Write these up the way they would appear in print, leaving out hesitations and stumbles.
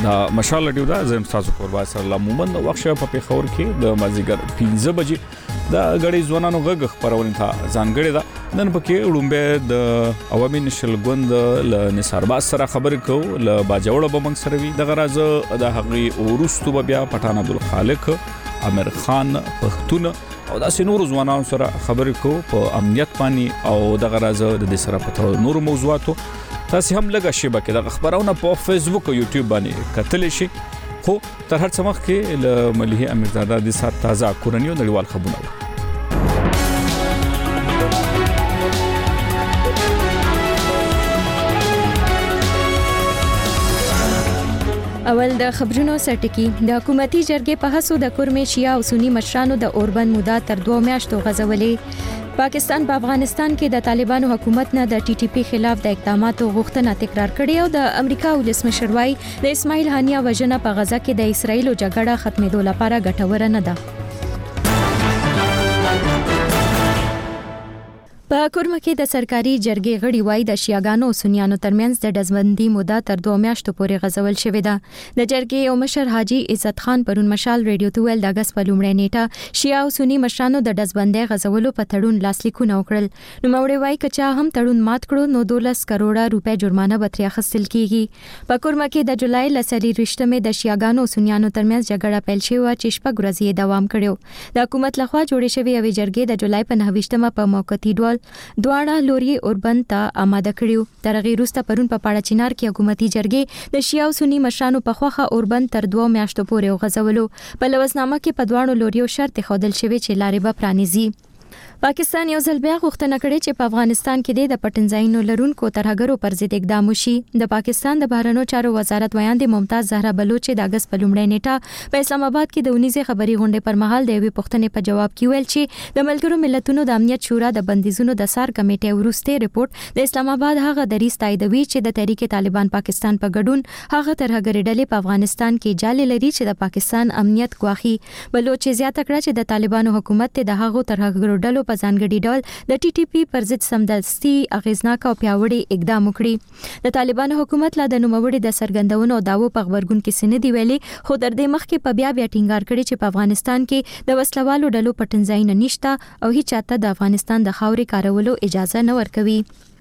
دا مشال رادیو دا زم تاسو قربان سره الله مومن وخت په پیښور کې د مازیګر 15 بجې دا غړي ځوانانو غږ خبرونه تا ځانګړي دا نن پکې وړومبه د عوامي نشل غوند ل نثارباز سره خبرې کو ل باجوړ بمنګ سره وی د غراز د هغې اورستو بیا پټان عبدالخالق امیر خان پختون او دا سينور ځوانانو سره خبرې کو په امنیت باندې او د غراز د دې سره په نور موضوعاتو تاسو هم لږه شی بکې د خبرونه په فیسبوک او یوټیوب باندې کتل شي خو تر هر څه مخ کې ل مليحه امیرزاده د سات تازه کورنیو نړیوال خبرونه اول د خبرونو سرټکی د حکومتي جرګې په هڅو د کورمه شیا او سنی مشرانو د اوربند موده تر 2 میاشتو غځولې پاکستان په افغانستان کې د طالبانو حکومت نه د ټي ټي پی خلاف د اقداماتو غوښتنه تکرار کړې او د امریکا ولسمشر وايي د اسماعیل هانیه وژنه په غزا کې د اسرایل جګړه ختمېدو لپاره ګټوره نه ده په کورمه کې د سرکاري جرګې غړي وای د شیاګانو او سنیانو ترمنځ د دزبندي موده تر 2 میاشتو پورې غځول شوې ده د جرګې او مشر حاجی عزت خان پرون مشال رادیو تویل د اگست په لومړۍ نیټه شیا او سنی مشرانو د دزبندۍ غځولو په تړون لاسلیکونه وکړل نو موري وای کچا هم تړون مات کړو نو 12 کروڑه روپے جرمانه به ترې اخیستل کیږي په کورمه کې د جولای لسری رښتمه د شیاګانو او سنیانو ترمنځ جګړه پیل شوه چې شپږ ورځې دوام کړو د حکومت لخوا جوړې شوې او جرګې د جولای په 9مه په موقتی ډول دواړه لوري اوربند ته آماده کړیو تر هغه وروسته پرون په پاړه چینار کې حکومتي جرګې د شیا او سنی مشرانو په خوخه اوربند تر 2 میاشتو پورې وغځولو په لوزنامه کې په دواړو لوريو شرط خودل شوی چې لارې به پرانیزي پاکستان یو ځل بیا غوښتنه کړې چې په افغانستان کې د پټنځایونو لرونکو ترهګرو پر ضد اقدام وشي د پاکستان د بهرنیو چارو وزارت ویاند ممتاز زهرا بلوچ د اگست په لومړۍ نیټه په اسلام آباد کې د 19 خبري غونډې پر مهال د یوې پوښتنې په جواب کې ویل چې د ملګرو ملتونو د امنیت شورا د بندیزونو د سار کمیټې ورسته ریپورت د اسلام آباد هغه دریځ تاییدوي چې د تحریک طالبان پاکستان په ګډون هغه ترهګري ډلې په افغانستان کې جالي لري چې د پاکستان امنیت ګواخي بلوچ زیاته کړه چې د طالبانو حکومت د هغه ترهګرو ډلو په ځانګړي ډول د ټي ټي پی پر ضد سمدستي اغیزناک او پیاوړي اقدام وکړي د طالبانو حکومت لا د نوموړي د سرګندونو او داوو په خبرګون کې سندې ویلي خو در دې مخ کې په بیا ټینګار کړي چې په افغانستان کې د وسلوالو ډلو پټنځای نه نشته او هیڅ چاته د افغانستان د خاورې کارولو اجازه نه ورکوي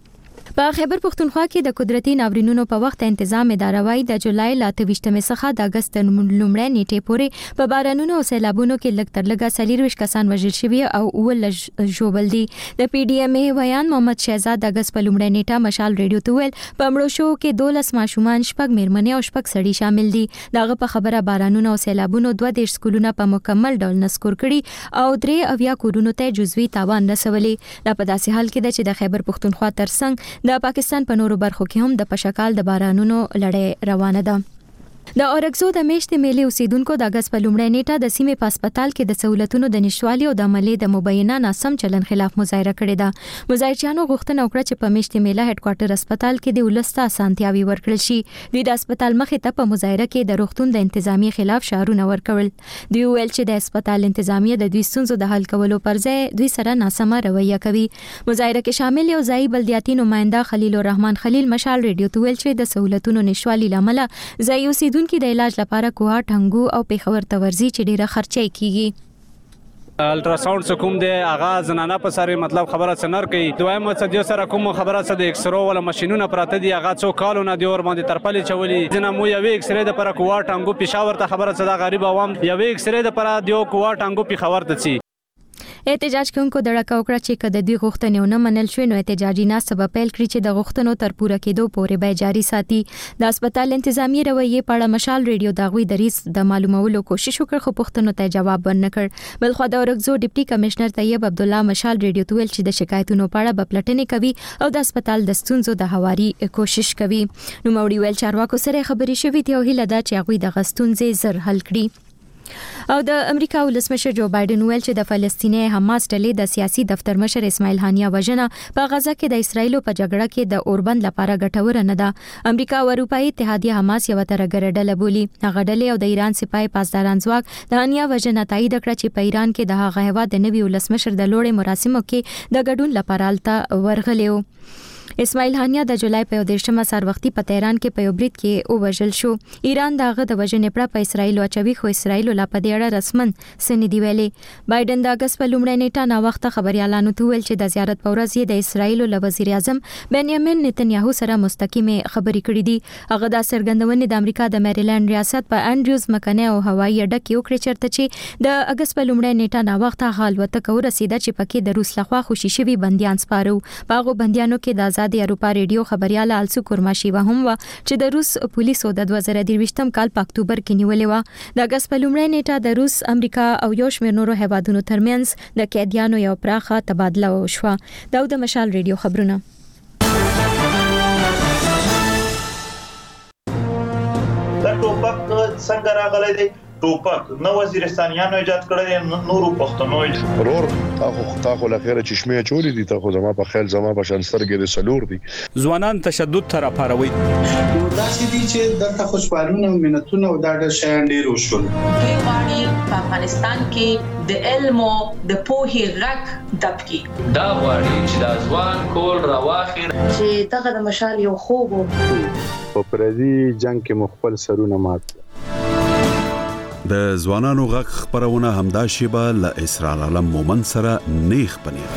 په خیبر پختونخوا کې د قدرتي ناورینونو په وخت تنظیم اداره وايي د جولای ل 28مې څخه د اگست لومړۍ نیټې پورې په بارانونو او سیلابونو کې لږ تر لږه 40 کسان وژل شوي او اول ژوبل دي د پی ډی ایم ای ویان محمد شهزاد د اگست په لومړۍ نیټه مشال رادیو تویل په مړو شو کې 12 ماشومان شپږ میرمنې او شپږ سړي شامل دي دغه په خبره بارانونو او سیلابونو 2 سکولونه په مکمل ډول نسکور کړي او 3 اویا کورونو ته جزوی تاوان رسولي دا په داسې حال کې چې د خیبر پختونخوا ترڅنګ د پاکستان په نورو برخو کې هم د پشکال د بارانونو لړۍ روانه ده د اورګزو د میشتې میلې اوسیدونکو د اگست په لومړۍ نیټه د سیمې په هسپتال کې د سہولتونو د نشوالي او د عملې د مبینه ناسم چلن خلاف مظاهره کړې ده مظاهرچیانو غوښتنه وکړه چې په میشتې میله هډ کوارټر هسپتال کې د ولسته اسانتیاوي ورکړل شي دوی د هسپتال مخې ته په مظاهره کې د روغتون د انتظامی خلاف شعارونه ورکول دوی ویل چې د هسپتال انتظامیه د دوی ستونزو د حل کولو پر ځای دوی سره ناسمه رویه کوي مظاهره کې شامل یو ځای بلدیاتي نماینده خلیل الرحمن خلیل مشال رادیو ته ویل چې د سہولتونو نشوالي لامل ځای اوسیدونکو د علاج لپاره کوه ټنګو او پیښور ته ورځي چې ډیره خرچه کیږي الټراساوند سکوم دی هغه زنانه په سره مطلب خبره سنر کوي دویم مقصد یو سره کوم خبره سره د ایکسرو ولا ماشينونه پراته دي هغه څو کالونه دی اور باندې ترپلې چولي جنا مو یو ایکسره د پر کوه ټنګو پیښور ته خبره صدا غریب عوام یو ایکسره د پر دیو کوه ټنګو پیښور ته چی احتجاج کوونکو دړه وکړه چې کله دوی غوښتنې نه منل شوې نو احتجاجي ناسته به پیل کړي چې د غوښتنو تر پوره کېدو پورې به جاري ساتي د هسپتال انتظامی رویه په اړه مشال رادیو داغوي دریس د معلومولو کوشش وکړ خو پوښتنو ته جواب ورنکړ بلخو د اورګزو ډیپټي کمشنر طیب عبد الله مشال رادیو ته ویل چې د شکایتونو په اړه به پلټنې کوي او د هسپتال د ستونزو د هواري کوشش کوي نو موري ویل چارواکو سره خبرې شوې دي او هیله ده چې هغوی د غستونځې زر حل کړي او د امریکا ولسمشر جو بایدن ویل چې د فلسطیني حماس ډلې د سیاسي دفتر مشر اسماعیل هانیه وژنه په غزا کې د اسرایل په جګړه کې د اوربند لپاره ګټوره نه ده امریکا او اروپאי اتحادیه حماس یو ترګر ډله بولی هغه ډلې او د ایران سپای پاسداران ځواک د هانیه وژنه تایید کړ چې په ایران کې د هغه هیواد د نوي ولسمشر د لوړې مراسمو کې د ګډون لپاره الته ورغلیو اسماعیل هانیا د جولای په 13 سار وختي په تهران کې په یو برید کې وژل شو. ایران دغه د وژنې پړه په اسرایل اچوي، خو اسرایل لا په دې اړه رسمن سن دی ویلي. بایدن د اگست په لومړۍ نیټه نا وخت خبريالانو ته ویل چې د زیارت په ورځ یې د اسرایل له وزیر اعظم بنیامین نتنیاهو سره مستقیمه خبرې کړې دي. هغه د سرګندونې د امریکا د میریلند ریاست په انډریوز مکنه او هوایي اډه کې وکړه چرته چې د اگست په لومړۍ نیټه نا وخت حال وته ورسیده چې پکې د روس لخوا خوشي شوی بنديان سپارو. باغو بنديانو کې د آزاد اروپا ریډیو خبريال السو کورماشي و هم و چې د روس پولیسو د 2023 کال په اکتوبر کې نیولې و. د اگست په لومړۍ نیټه د روس، امریکا او یو شمېر نورو هیوادونو ترمنځ د قیدیانو یو پراخه تبادله وشوه. دا د مشال ریډیو خبرونه. دا ټوپک څنګه راغلی دی؟ ټوپک نو وزیرستانیانو ایجاد کړی، نورو پښتنو ورور تاخو لخيره چشمه چوری دي، تاخو زما په خیال زما په شنسترګې د سلور دي. ځوانان تشدد تر اپاروي دا چې دي چې د خوشحالونه مينتونه او دا د شان ډیر وشول. دوی غواړي په افغانستان کې د علم او د پوهې غږ دبکي. دا غواړي چې د ځوان کول راواخي چې دغه د مشال یو خوب په پردي جنگ کې مخبل سرونه مات. د ځوانانو غږ خبرونه همدا شیبه ل اسرار عالم مومن سره نیخ پنیر.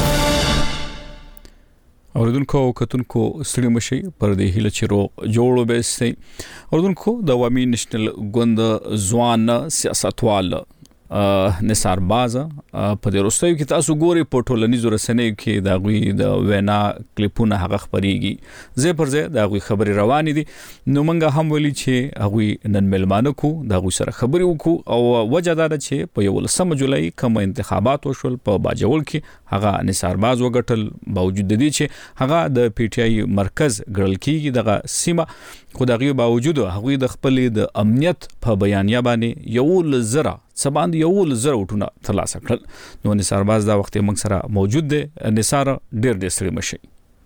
اوردونکو کتونکو ستړي مشي پر دې هله چیرو جوړو بهستي. اوردونکو د عوامي نېشنل ګوند ځوان سیاستوال نثار باز په دې وروستیو کې تاسو ګوري په ټولنیزو رسنیو کې دا غوي د وینا کلیپونه هغه خبريږي، زه پر زه دا غوي خبري روان دي. نو منګه هم ولي چې هغه نن ملمانه کو دا غوي سره خبري وکړو او وجه دا چې په 11 جولای کوم انتخابات وشول په باجوړ کې هغه نثار باز وګټل، باوجود د دې چې هغه د پی ټ آی مرکز ګړل کیږي دغه سیمه، خو دغه باوجود هغه د خپل د امنیت په بیانیه باندې یو لزره سباند یو لزر وټونه ترلاسه کړل. نو نثار باز دا وخت موږ سره موجود دی. نثار ډیر ډیر ستړي مشي.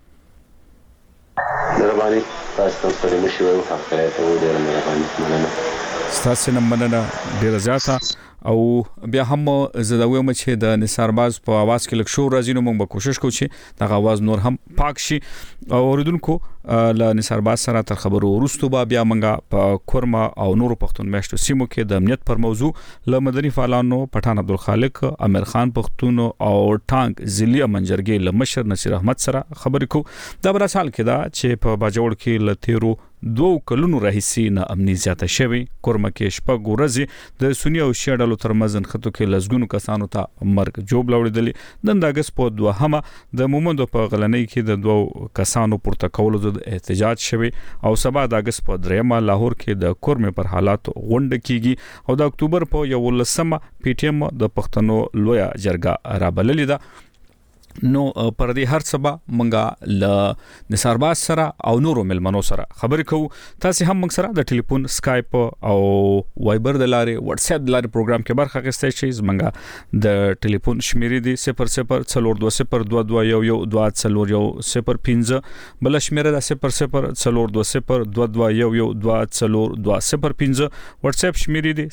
مهرباني تاسو ته مشي وایو حق ته ډیر مهرباني. تاسو نه مننه ډیر زیاته. او بیا هم زداوی مې چې د نثار باز په आवाज کې لک شو راځي، نو موږ به کوشش کوو چې دا आवाज نور هم پاک شي. او اوریدونکو ل نثار باز سره تر خبرو وروسته بیا موږ په کورما او نورو پښتون میشتو سیمو کې د امنیت پر موضوع ل مدني فعالانو پټان عبدالخالق، امیر خان پښتون او ټانک ضلع منجرګي ل مشر نصیر احمد سره خبرې کو. دا بر سال کې دا چې په باجوړ کې ل تیرو 2 کلونو راهیسي نه امني زیاته شوی. کورما کې شپږ ورځې د سنی او شیعه ډلو ترمنځ خطو کې لزګونو کسانو ته مرګ جوړ لوړېدل. نن د اگست په 2 د مومندو په غلنۍ کې د 2 کسانو پورته کولو د احتجاج شوی او سبا د اگست په 3 لاهور کې د کورمه پر حالات غونډه کیږي او د اکتوبر په 11 پی ټی ایم د پښتنو لویا جرګه را بللې ده. نو پر دې هر سبا منګه ل نثار باز سره او نورو ملمنو سره خبرې کوو. تاسو هم موږ سره د ټلیفون، سکایپ او وایبر د لارې، واتس اپ د لارې پروګرام کې برخه اخیستئ شئ. منګه د ټلیفون شمیرې دي 004202221005 بل شمیره د 004202221005 واتس اپ شمیرې دي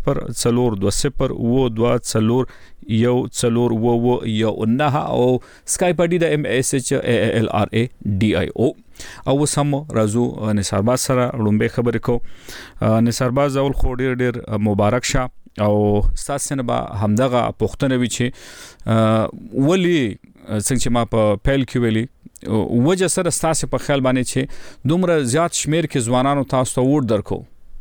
004202221005 او سکایپ اډی د MSHALRADIO. او سم رازو نثار باز سره لومبه خبرې کو. نثار باز اول خو ډیر مبارک شه او تاسو نه به همدغه پښتنه وی چې ولی څنګه چې ما په پیل کې ویلي وجه سره تاسو په خیال باندې چې دومره زیات شمیر کې ځوانانو تاسو ته ووټ درکو.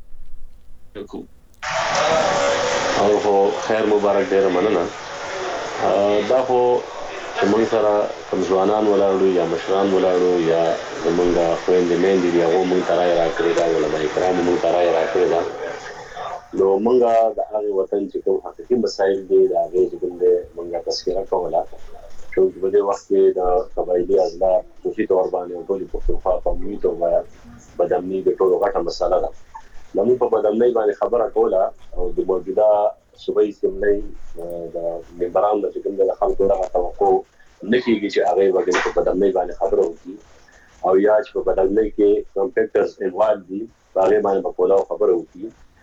او خیر مبارک ډیر مننه. دا خو چې موږ سره کوم ځوانان ولاړو یا مشران ولاړو یا زمونږ خويندې مېندې دی هغه موږ ترای راکړی دا علماء کرام موږ ترای راکړی دا. نو موږ د هغه وطن چې کوم حقیقي مسایل دي دا هغه چې موږ تذکرہ کوله چې په دې وخت کې د قبایلی اضلاع په هیڅ تور باندې ټولې پښتونخوا په امید او بدامني د ټولو غټه مسله ده. نو په بدامني باندې خبره کوله او د موجوده صوبایي سیمې د ممبرانو د کوم د خلکو راغله توقع نکېږي چې هغه وګړي په بدامني باندې خبره وکړي او یا چې په بدامني کې کمپیوټرز انوالو دي هغه باندې په کوله خبره وکړي.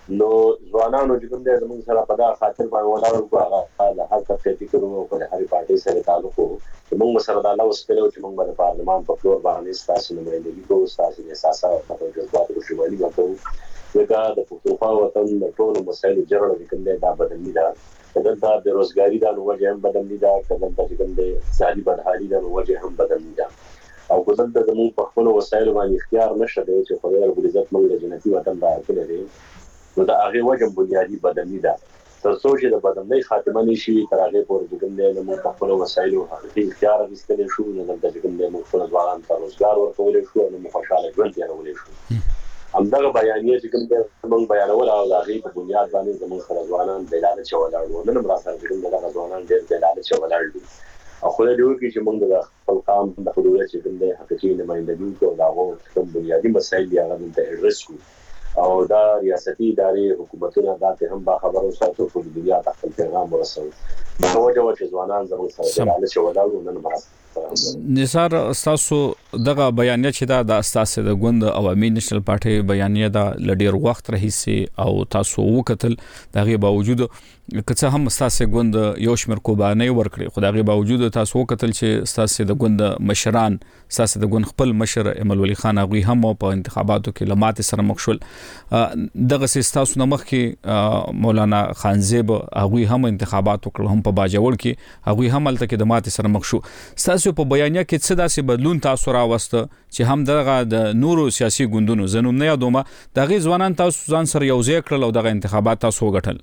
نو ځوانانو چې کوم دې زموږ سره په دا خاطر باندې ولاړ هغه د هر څه فکر وکړو په هر پارټي سره تعلق وو موږ سره دا لاس کړو چې موږ د پارلمان په فلور باندې ستاسو نمائندګي کوو ستاسو د احساسات او جذبات او شمالي وکړو دا د پښتونخوا وطن د ټولو مسایلو جوړه کوم دې دا بدلنی دا کله د روزګاری دا وجه هم بدلنی دا کله د کوم دې اقتصادي بدحالي دا وجه هم بدلنی دا او کله د زموږ په خپل وسایلو باندې اختیار نشته دی چې خدای رب العزت موږ د جنتي وطن راکړي دی نو دا هغه وجه بنیادی بدلنی ده تر څو چې د بدلنۍ خاتمه نشي تر هغه پورې د کومې موږ په خپل وسایلو هغه اختیار غوښتل شو نو د کومې موږ خپل ځوانان ته روزګار ورکول شو نو موږ خوشاله ژوند تیرول شو همدغه بیانیه چې کومې موږ بیانول او د هغه په بنیاد باندې زموږ سره ځوانان د لالچ ولاړو نن هم راځي چې د ځوانان د لالچ ولاړ دي او خو دا یو چې موږ د خپل قام د حدود چې کومې حقیقي نمائندګي کوو دا کوم بنیادی مسایل دی هغه ته اډرس کوو او دا ریاستي ادارې حکومتونه دا ته هم با خبرو ساتو په دنیا ته خپل پیغام ورسوي دا وجه چې ځوانان زموږ سره د لالچ ولاړو نن مرسته نثار تاسو دغه بیانیه چې دا د اساسه د ګوند عوامي نېشنل پارټي بیانیه دا لډیر وخت راهیسي او تاسو وکتل دغه باوجود کڅه هم اساسه ګوند یو شمیر کوبانه ورکړي خدای باوجود تاسو وکتل چې اساسه د ګوند مشران اساسه د ګوند خپل مشر امل ولی خان هغه هم په انتخاباتو کې لمات سره مخشول دغه سیستاسو نمخ کې مولانا خانزیب هغه هم انتخابات وکړ هم په باجوړ کې هغه هم الته کې د مات سره مخشو تاسو په بیانیه کې څه داسې بدلون تاسو راوسته چې هم دغه د نورو سیاسي ګوندونو زنوم نه یادومه دغه ځوانان تاسو ځان سره یو ځای کړل او دغه انتخابات تاسو وګټل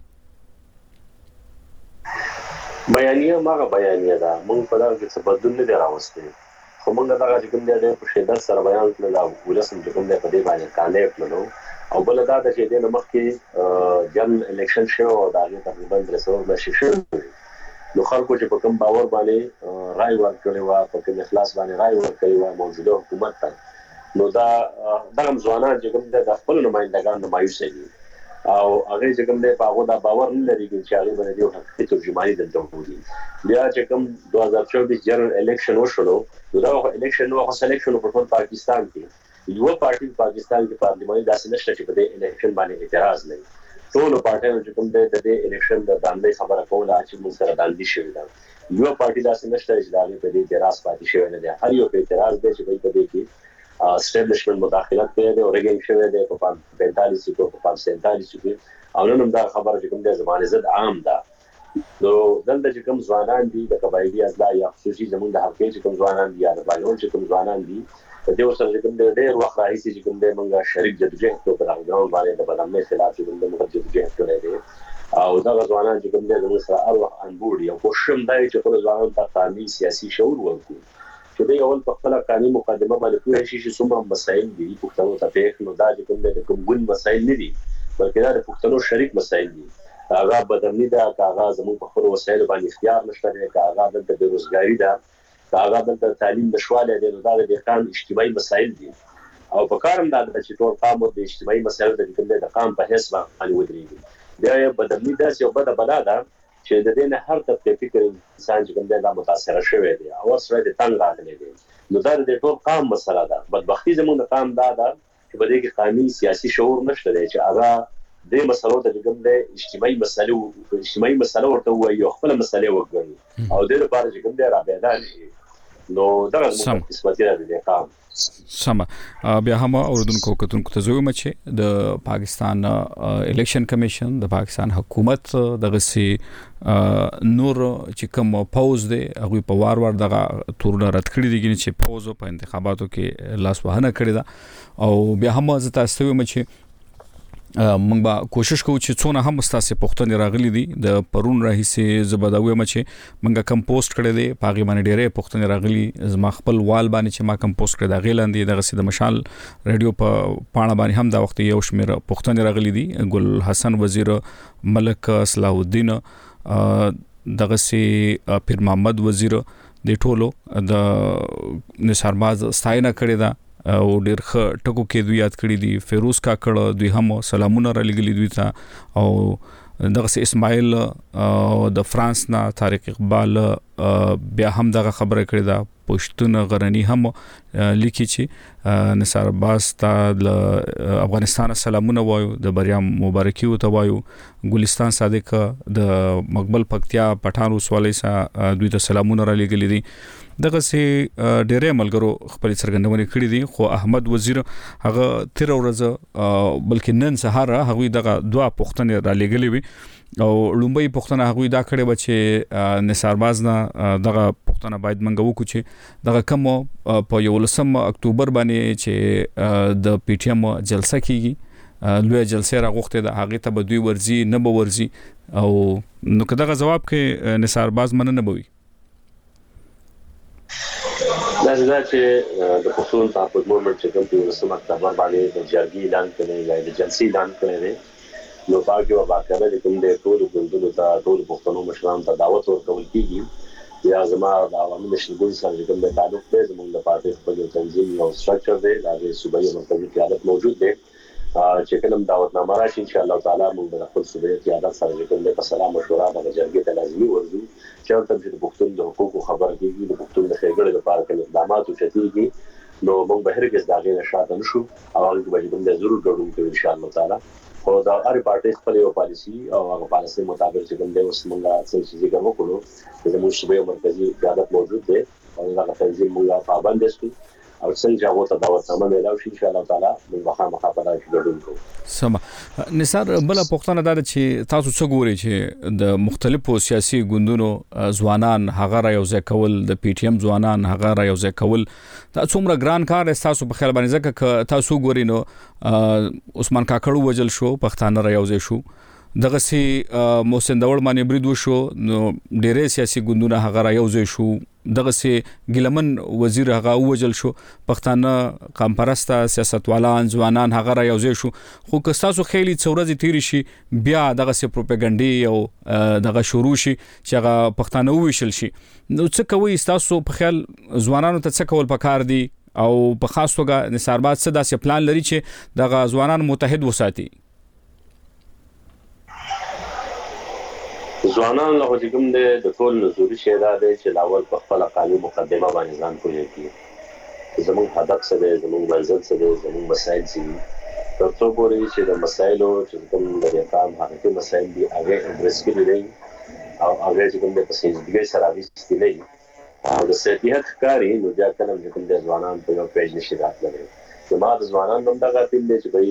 بیانیه ماغه بیانیه ده موږ په دغه کې څه بدلون نه راوستي خو موږ دغه چې کوم دې په شدت سره بیان کړل او ولسم چې کوم دې په دې باندې کاله کړلو او بل دا چې د مخ کې جن الیکشن شو او دا تقریبا 300 مشي شو نو خلکو چې په کوم باور باندې رائے ورکړي وا په کوم اخلاص باندې رائے ورکړي وا موجوده حکومت ته نو دا دغه ځوانان چې کوم د خپل نمائندګان مایوس دي او هغه چې کوم د پاغو دا باور نه لري چې هغه باندې یو حقیقي ترجمانی دلته وږي بیا چې کوم 2024 جنرال الیکشن وشولو دا الیکشن نو سلیکشن په ټول پاکستان کې یو پارټي پاکستان کې پارلیماني داسې نشته چې په دې الیکشن باندې اعتراض نه ټول پارټیانو چې کوم د دې الیکشن د باندې خبره کوله چې موږ سره باندې شوی دا یو پارټي داسې نشته چې دا په دې اعتراض پاتې شوی نه دی هر یو په اعتراض دی چې په دې کې اسټابلیشمنت مداخلت کوي او ریګینګ شوی دی په 45 په 47 کې او نن هم دا خبره چې کوم د زمانه زد عام ده نو دلته چې کوم ځوانان دي د قبایلی ازلا یا خصوصي زموږ د حقیقي چې کوم ځوانان دي یا د بایلون چې کوم ځوانان دي د دې سره چې کوم د ډېر وخت راهیسي چې کوم د موږ شریک جدوجہد په پروګرام باندې د بدلنې خلاف چې کوم د موږ جدوجہد کړی دی او دا ځوانان چې کوم د موږ سره هر وخت انبورډ یو کوشم دی چې خپل ځوانان ته قانوني سیاسي شعور ورکړي چې د اول په خپل قانوني مقدمه باندې پوره شي چې څومره مسایل دي پښتنو ته پیښ نو دا چې کوم د کوم ګون مسایل نه دي بلکې دا د پښتنو شریک مسایل دي هغه بدلنی دا هغه زموږ په خپل وسایل باندې اختیار نشته دی هغه د بیروزګاری دا هغه د تعلیم نشواله دی نو دا د قام اجتماعي مسایل دي او په کارم دا چې ټول قام د اجتماعي مسایل د کوم د قام په حساب باندې ودرېږي دا بدلنی دا یو بده ده چې د دې نه هر طبقه فکر انسان چې کوم دا متاثر شوی دی او سره د تنګ راغلی دی نو دا د ټول قام مسله ده بدبختی زموږ د قام دا ده چې په دې کې قانوني سیاسي شعور نشته دی چې هغه د مسلو ته کوم د اجتماعي مسلو ورته وایي خپل مسلې وګڼي او د لپاره چې کوم د رابطان نو دا موږ قسمتي راځي قام سم بیا هم اوردونکو کتونکو ته زویم چې د پاکستان الیکشن کمیشن د پاکستان حکومت دغه سي نور چې کوم پاوز دی هغه په وار دغه تورونه رد کړی دي چې پاوز په انتخاباتو کې لاس وهنه کړی دا او بیا هم زه تاسو ویم چې موږ به کوشش کوو چې څونه هم ستاسو پښتنې راغلي دي د پرون راهیسي زبداوي چې موږ کم پوسټ کړی دی پاغي باندې ډېرې پښتنې راغلي زما خپل وال باندې چې ما کم پوسټ کړی دا غیلاندې دغه سید مشال ریډیو په پاڼه باندې هم دا وخت یو شمیر پښتنې راغلي دي ګل حسن وزیر ملک صلاح الدین دغه سي پیر محمد وزیر د ټولو د نثارباز ستاینه کړی دا او ډیر ښه ټکو کې دوی یاد کړی دي فیروز کاکړ دوی هم سلامونه را لګلی دوی ته او دغه اسماعیل د فرانس نه طارق اقبال بیا هم دغه خبره کړې ده پښتون غرنی هم لیکي چې نثار عباس ته افغانستان سلامونه وایو د بریا مبارکي وته وایو ګلستان صادق د مقبل پکتیا پټان وسوالۍ سره دوی ته سلامونه را لګلې دي دغه سي ډېرې ملګرو خپل څرګندونه کړې دي خو احمد وزیر هغه تیر ورځ بلکې نن سهار هغه دغه دوا پښتنې را لګلې وي او لومبي پښتنه هغه دا کړې و چې نثار باز نه دغه پښتنه باید منغو کو چې دغه کوم په 11 اکتوبر باندې چې د پی ټی ایم جلسه کیږي لوی جلسه راغوخته د هغه ته به دوی ورزي نه به ورزي او نو کداغه جواب کې نثار باز مننه بوي دا چې د پښتون په مومنت چې کوم په 11 اکتوبر باندې د جرګې اعلان کړي یا د جلسې اعلان کړي نو باقي واقعا د کوم د ټول ګوندونو ته ټول پښتنو مشرانو ته دعوت ورکول کیږي یا زما د عوامي نشنګون سره کوم د تعلق دی زموږ د پارټي خپل تنظیم او سټرکچر دی د صوبایي مرکزي قیادت موجود دی چې کلم دعوتنامه راشي ان شاء الله تعالی موږ د خپل صوبایي قیادت سره کوم د سلام مشوره د جرګې ته لازمي ورزو چې تر دې پښتون د حقوقو خبر کیږي د پښتون د خېګړې لپاره کوم اقدامات وشتيږي نو موږ به هرګز دا غیر شاته نشو او هغه به د ضرور ګډون کوي ان شاء الله تعالی خو دا هر پارټي خپل یو پالیسی او هغه پالیسی مطابق چې کوم دی اوس موږ څه شي کوو کولو چې موږ صوبایي مرکزي قیادت موجود دی او هغه تنظیم موږ پابند یو او څنګه هغه ته دعوتنامه ملو شي ان شاء الله تعالی موږ مخاطره ګډون کوو سم نثار بل پښتنه دا چې تاسو څه ګوري چې د مختلفو سیاسي ګوندونو ځوانان هغه را یوځای کول د پی ټی ایم ځوانان هغه را یوځای کول دا څومره ګران کار تاسو په خیال باندې ځکه تاسو ګوري نو عثمان کاکړو وجل شو پښتانه را یوځای شو دغه سي محسن داوړ باندې برید وشو نو ډېرې سیاسي ګوندونه هغه را یوځای شو دغه سي ګلمن وزیر هغه وجل شو پښتانه قامپرسته سیاستوالان ځوانان هغه را یوځای شو خو که تاسو خېلی څورځي تیری شي بیا دغه سي پروپاګاندا او دغه شروع شي چې هغه پښتانه وویشل شي نو څه کوي تاسو په خیال ځوانانو ته څه کول پکار دي او په خاص توګه نثار باز څه داسې پلان لري چې دغه ځوانان متحد وساتي ځوانان له کوم د ټول نزوري شیدا دی چې لاول په خپل قانوني مقدمه باندې ځان کوي چې زموږ هدف څه دی زموږ منزل څه دی زموږ مسایل څه دي تر څو پورې چې د مسایلو چې کوم د اقام حقیقي مسایل دي هغه اډریس کړي دي او هغه چې کوم د پسندګۍ سره وستې دي او د سیاحت کاری نو بیا کله کوم د ځوانان په یو پیج نشي راتللی زما د ځوانان هم دغه تل دي چې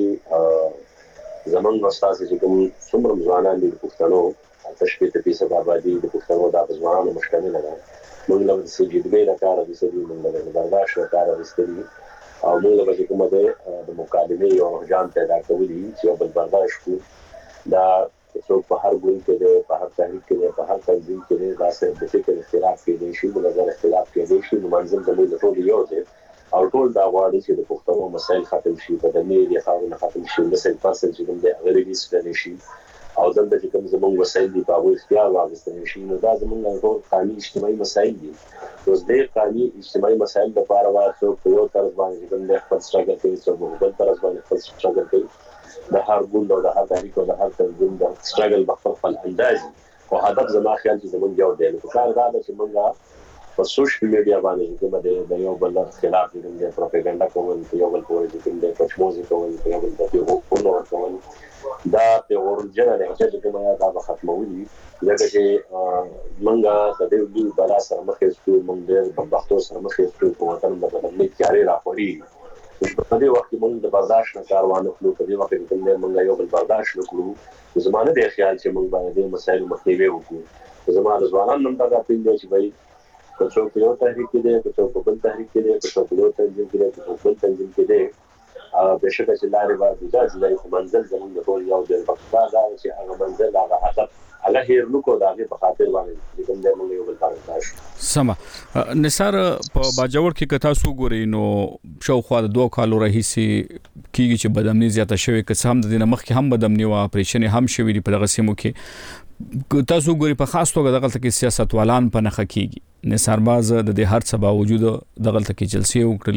به زمونږ استاد چې کوم څومره ځوانان دي پښتنو تشبيه 30% آبادی د پښتنو د ځوانانو مشکل نه ده موږ له سجدګۍ لپاره د سړي موږ له برداشت لپاره وستري او موږ له کومه د مکالمې یو ځان پیدا کولې چې بل برداشت کو دا څو په هر ګوند کې په هر تحریک کې په هر تنظیم کې دا سره د فکر اختلاف کې شي بل نظر اختلاف کې شي نو منظم د موږ ټول یو دی او ټول دا غواړي چې د پښتنو مسایل ختم شي په دې د خاورو ختم شي د سل پرسنټ چې د غریبي ستنې شي او دلته چې کوم زموږ وسایل دي په هغه اختیار واغستل شي نو دا زموږ ټول قانوني اجتماعي مسایل دي اوس د قانوني اجتماعي مسایل لپاره واسو په یو طرز باندې کوم د خپل سټراګل کوي څو په بل طرز باندې خپل سټراګل کوي د هر ګوند او د هر تحریک او د هر تنظیم د سټراګل په خپل انداز او هدف زما خیال چې زموږ یو دی نو کار دا چې موږ په سوشل میډیا باندې کوم د یو بل خلاف د پروپاګاندا کوم یو بل پورې کوم د پښموزي کوم یو بل د یو په کوم دا په اورجنل چې کومه دا ختمولي لکه چې منګه د دې بلا سره مخې شو موږ د بختو سره مخې شو په وطن باندې کاري راپوري په دې وخت کې موږ د برداشت نه کاروان خپل په دې وخت کې موږ یو بل برداشت وکړو زمانه د خیال چې موږ باندې مسایل مخنیوي وکړو زمانه ځوانان نن دا پیل چې وایي که څوک یو تحریک کې دی که څوک بل تحریک کې دی که څوک یو تنظیم کې دی که څوک بل تنظیم کې دی بشکه چې لارې باندې دا چې منزل زموږ د ټول یو دی په خاطر دا چې هغه منزل هغه هدف هغه هیر نو کو داغه په خاطر باندې کوم د موږ یو بل باندې سم نثار په باجوړ کې کتا سو ګوري نو شاوخوا د 2 کالو راهیسي کیږي چې بدامنی زیاته شوی که هم د دینه مخ کې هم بدامنی او اپریشن هم شوی په دغه سیمو کې تاسو ګوري په خاص توګه دغه تکي سیاستوالان په نخ کیږي نثار باز د دې هر څه باوجود دغه تکي جلسې وکړلې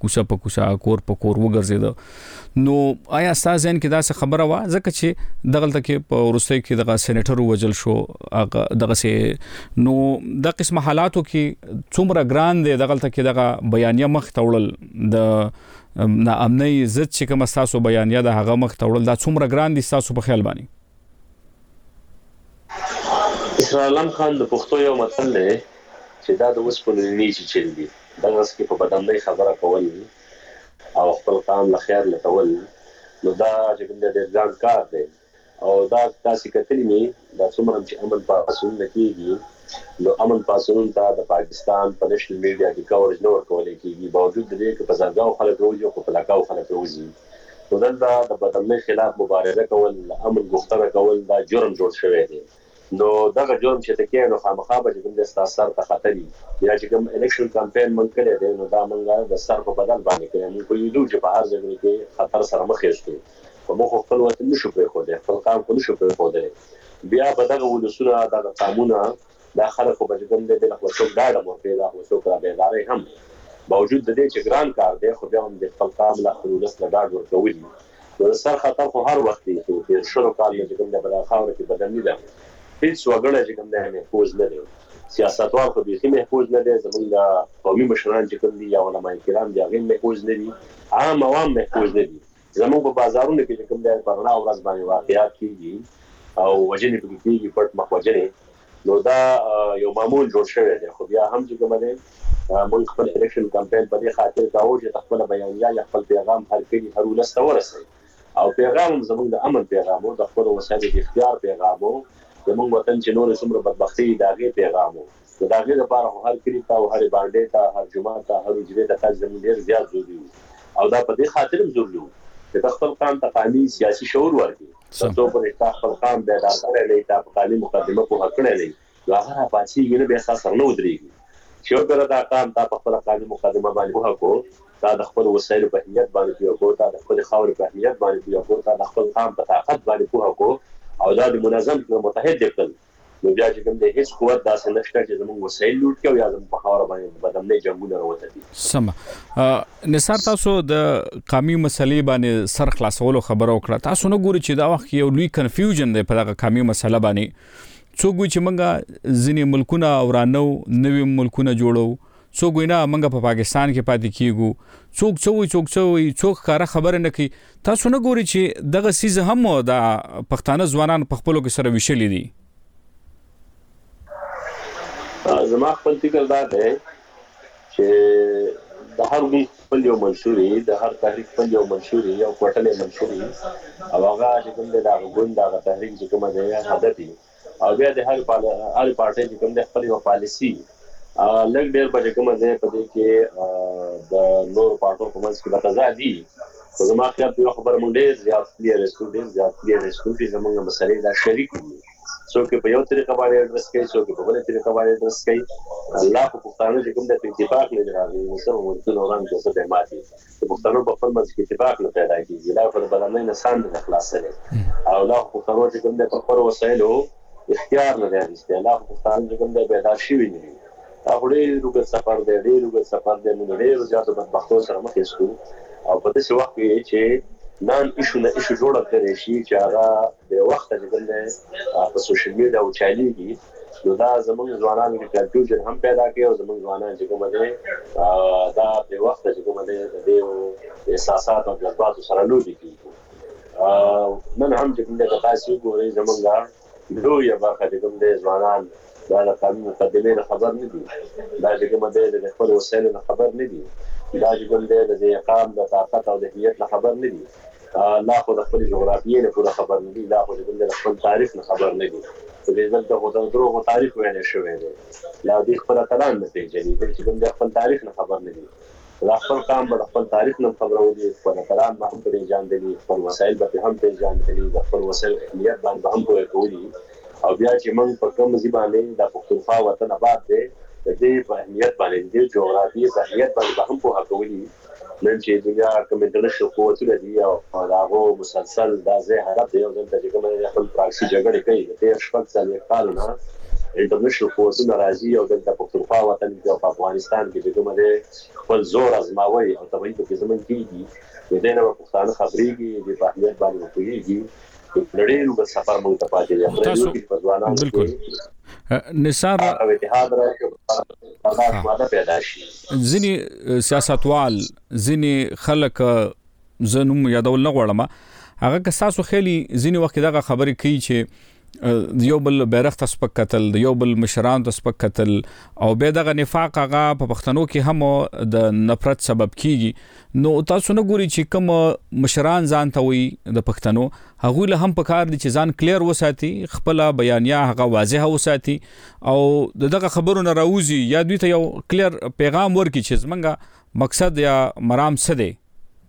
کوڅه په کوڅه کور په کور وګرځیدو نو آیا تاسو ځین کې دا څه خبره وا ځکه چې دغلته کې په ورستۍ کې دغه سېنیټر وجل شو دغه سه نو د قسم حالاتو کې څومره ګران دي دغلته کې دغه بیانیه مخ تاوړل د نا امنۍ ضد چې کوم تاسو بیانیه د هغه مخ تاوړل دا څومره ګران دي تاسو په خیال باندې اسرار علم خان د پښتو یو متل دی چې دا د وسپنې چې چل دي دغه سکه په بدنۍ خبره کول او خپل قام له خیر لټول نو دا چې د ځان کار دی او دا تاسو کتلی مې دا څومره چې امن پاسون کېږي نو امن پاسون ته د پاکستان په نېشنل میډیا کې کورج نور کولای کېږي باوجود د دې چې په زړګاو خلک وځي او په لکاو خلک وځي نو دا د بدنۍ خلاف مبارزه کول امن غوښتنه کول دا جرم جوړ شوی دی نو دغه جرم چې تکي نو خامخا به کوم د ستاسو ته خطري یا چې کوم الیکشن کمپاین مونږ کړی دی نو دا مونږه د سر په بدل باندې کوي نو په یوه چې په هر ځای کې خطر سره مخ یې په مخ خپل وطن نشو پرې خو دی خپل قام کو نشو پرې خو دی بیا په دغه ولسونه د قانونا د خلکو په جګم دی د خپل ډاډه مو پیدا هو څو کرا به ادارې هم باوجود د دې چې ګران کار دی خو بیا هم د خپل قام له خلوص له ډاډ ورکوي نو سر خطر خو هر وخت دی چې شروع کال چې کوم د بل خاور کې بدل نه ده هیڅ وګړی چې کوم دی محفوظ نه دی سیاستوال خو به محفوظ نه دي زمونږ د قومي مشران چې کوم دي یا علماء کرام دي هغه محفوظ نه دي عام عوام محفوظ نه دي زمونږ په بازارونو کې کوم دي پرنا او ورځ باندې واقعیات کیږي او وجنې په کېږي پټ مخ وجنې نو دا یو معمول جوړ شوی دی خو بیا هم چې کوم دي موږ خپل الیکشن کمپاین په دې خاطر کاوه چې خپل بیانیه یا خپل پیغام هر کلی هر ولسته ورسوي او پیغام زمونږ د امن پیغام او د خپل وسایل د اختیار پیغام زمونږ وطن چې نور څومره بدبختي داغه پیغام او داغه لپاره هر کلی ته او هر باندې ته هر جمعه ته هر وجوه ته تاسو زموږ ډیر زیات ضروري او دا په دې خاطر هم ضروري چې خپل قام ته قانوني سیاسي شعور ورکړي تاسو په خپل قام به دا کړی ته په قانوني مقدمه په حق کړی نو هغه پاتې نه به اساس نه ودرېږي چې ورته دا قام ته په خپل قانوني مقدمه باندې په حق دا د خپل وسایل په اهمیت باندې یو کو دا د خپل خاور په اهمیت باندې یو کو دا د خپل قام په طاقت باندې په حق او دا د منظم متحد کړل نو بیا چې کوم د هیڅ قوت داسې نشته چې زموږ وسایل لوټ کړي او یا زموږ په خاور باندې بدمنې جنگونه وروته سم نثار تاسو د قومي مسلې باندې سر خلاصولو خبرو کړه تاسو نه ګوري چې دا وخت یو لوی کنفیوژن دی په دغه قومي مسله باندې څوک چې منګه ځینې ملکونه اورانو نوې ملکونه جوړو څوک وینا منګه په پاکستان کې پاتې کیږو څوک کار خبره نه کوي تاسو نه ګوري چې دغه سیز هم د پښتانه ځوانان په خپلو کې سره وشلې دي زما خپل فکر دا دی چې د هر ګوند خپل یو منشوري د هر تحریک خپل یو منشوري او کوټلې منشوري او هغه چې کوم د هغه ګوند هغه تحریک چې کوم دی هدف او بیا د هر پارټي چې کوم د خپل یو پالیسي لږ ډېر په کومه ځای په دې کې د نور پارټو په منځ کې به تضادي خو زما خیال یو خبره مونږ ډېر زیات کلیر اسکو چې زموږ مسلې دا شریک دي څوک په یو طریقه باندې اډرس کوي څوک په بل طریقه باندې اډرس کوي الله په پښتانه چې کوم د اتفاق نه راغلی نو څه ورته نوران څه به ماتي په پښتانه په خپل منځ کې اتفاق نه پیدا کیږي دا په بدلنې نه ساند نه خلاصره او الله په پښتانه چې کوم د خپل وسایلو اختیار نه لري الله په پښتانه چې کوم د بیدار شي ویني دا وړي لوګ سفر دی نو ډېر زیات بدبختو سره مخ یې او په دې وخت کې چې نن ایشو جوړ کړی شي چې هغه د وخت د ګنده په سوشل میډیا او چاليږي نو دا زموږ ځوانانو کې کنفیوژن هم پیدا کوي او زموږ ځوانان چې کوم دي دا په وخت چې کوم دي د احساسات او جذبات سره لوبي کوي نن هم چې کوم د تاسو ګوري زموږ لوی برخه چې کوم دي ځوانان دا د قانون مقدمه خبر نه دي دا چې کوم دي د خپل وسایل خبر نه دي دا چې کوم دي د اقام د طاقت او د هویت خبر نه دي لا خو د خپل جغرافیې نه پوره خبر نه دي لا خو د خپل تاریخ نه خبر نه دي په دې ځل ته د دروغ تاریخ ویل شوی دی لا دې خپل کلام نه پیژني چې کوم د خپل تاریخ نه خبر نه دي لا خپل قام به خپل تاریخ نه خبرو دي خپل کلام به هم پیژان دي خپل وسایل به هم پیژان دي خپل وسایل اهمیت باندې هم پوهه کوي او بیا چې موږ په کوم ځای باندې د پښتونخوا وطن آباد دی د دې په اهمیت باندې د جغرافیې په اهمیت باندې هم پوهه کوي نن چې دنیا کوم انټرنیشنل قوتونه دي او هغه مسلسل د ځای حالت یو ځل چې کومه خپل پراکسي جګړه کوي د 15 کالونه انټرنیشنل فورسونه راځي او دلته پښتونخوا وطن کې او په افغانستان کې چې کومه ده خپل زور ازماوي او طبعي په زمون کېږي د دې نه پښتانه خبرېږي د فاهمیت باندې کوي نړیوال په سفر مونږ ته پاتې دي تاسو په ځوانانو بالکل نثار او اتحاد راځي هغه ماده پیدا شي ځینی سیاستوال ځینی خلک زنوم یادول نه غواړم هغه که تاسو خېلی ځینی وخت دغه خبرې کوي چې یو بل بیرغ تسپک قتل یو بل مشران تسپک قتل او به دغه نفاق هغه په پښتنو کې هم د نفرت سبب کیږي نو تاسو نه ګوري چې کوم مشران ځان ته وي د پښتنو هغه له هم پکار دي چې ځان کلیر وساتي خپل بیانیا هغه واضح وساتي او دغه خبرو نه راوځي یا دوی ته یو کلیر پیغام ورکړي چې زمونږ مقصد یا مرام څه دی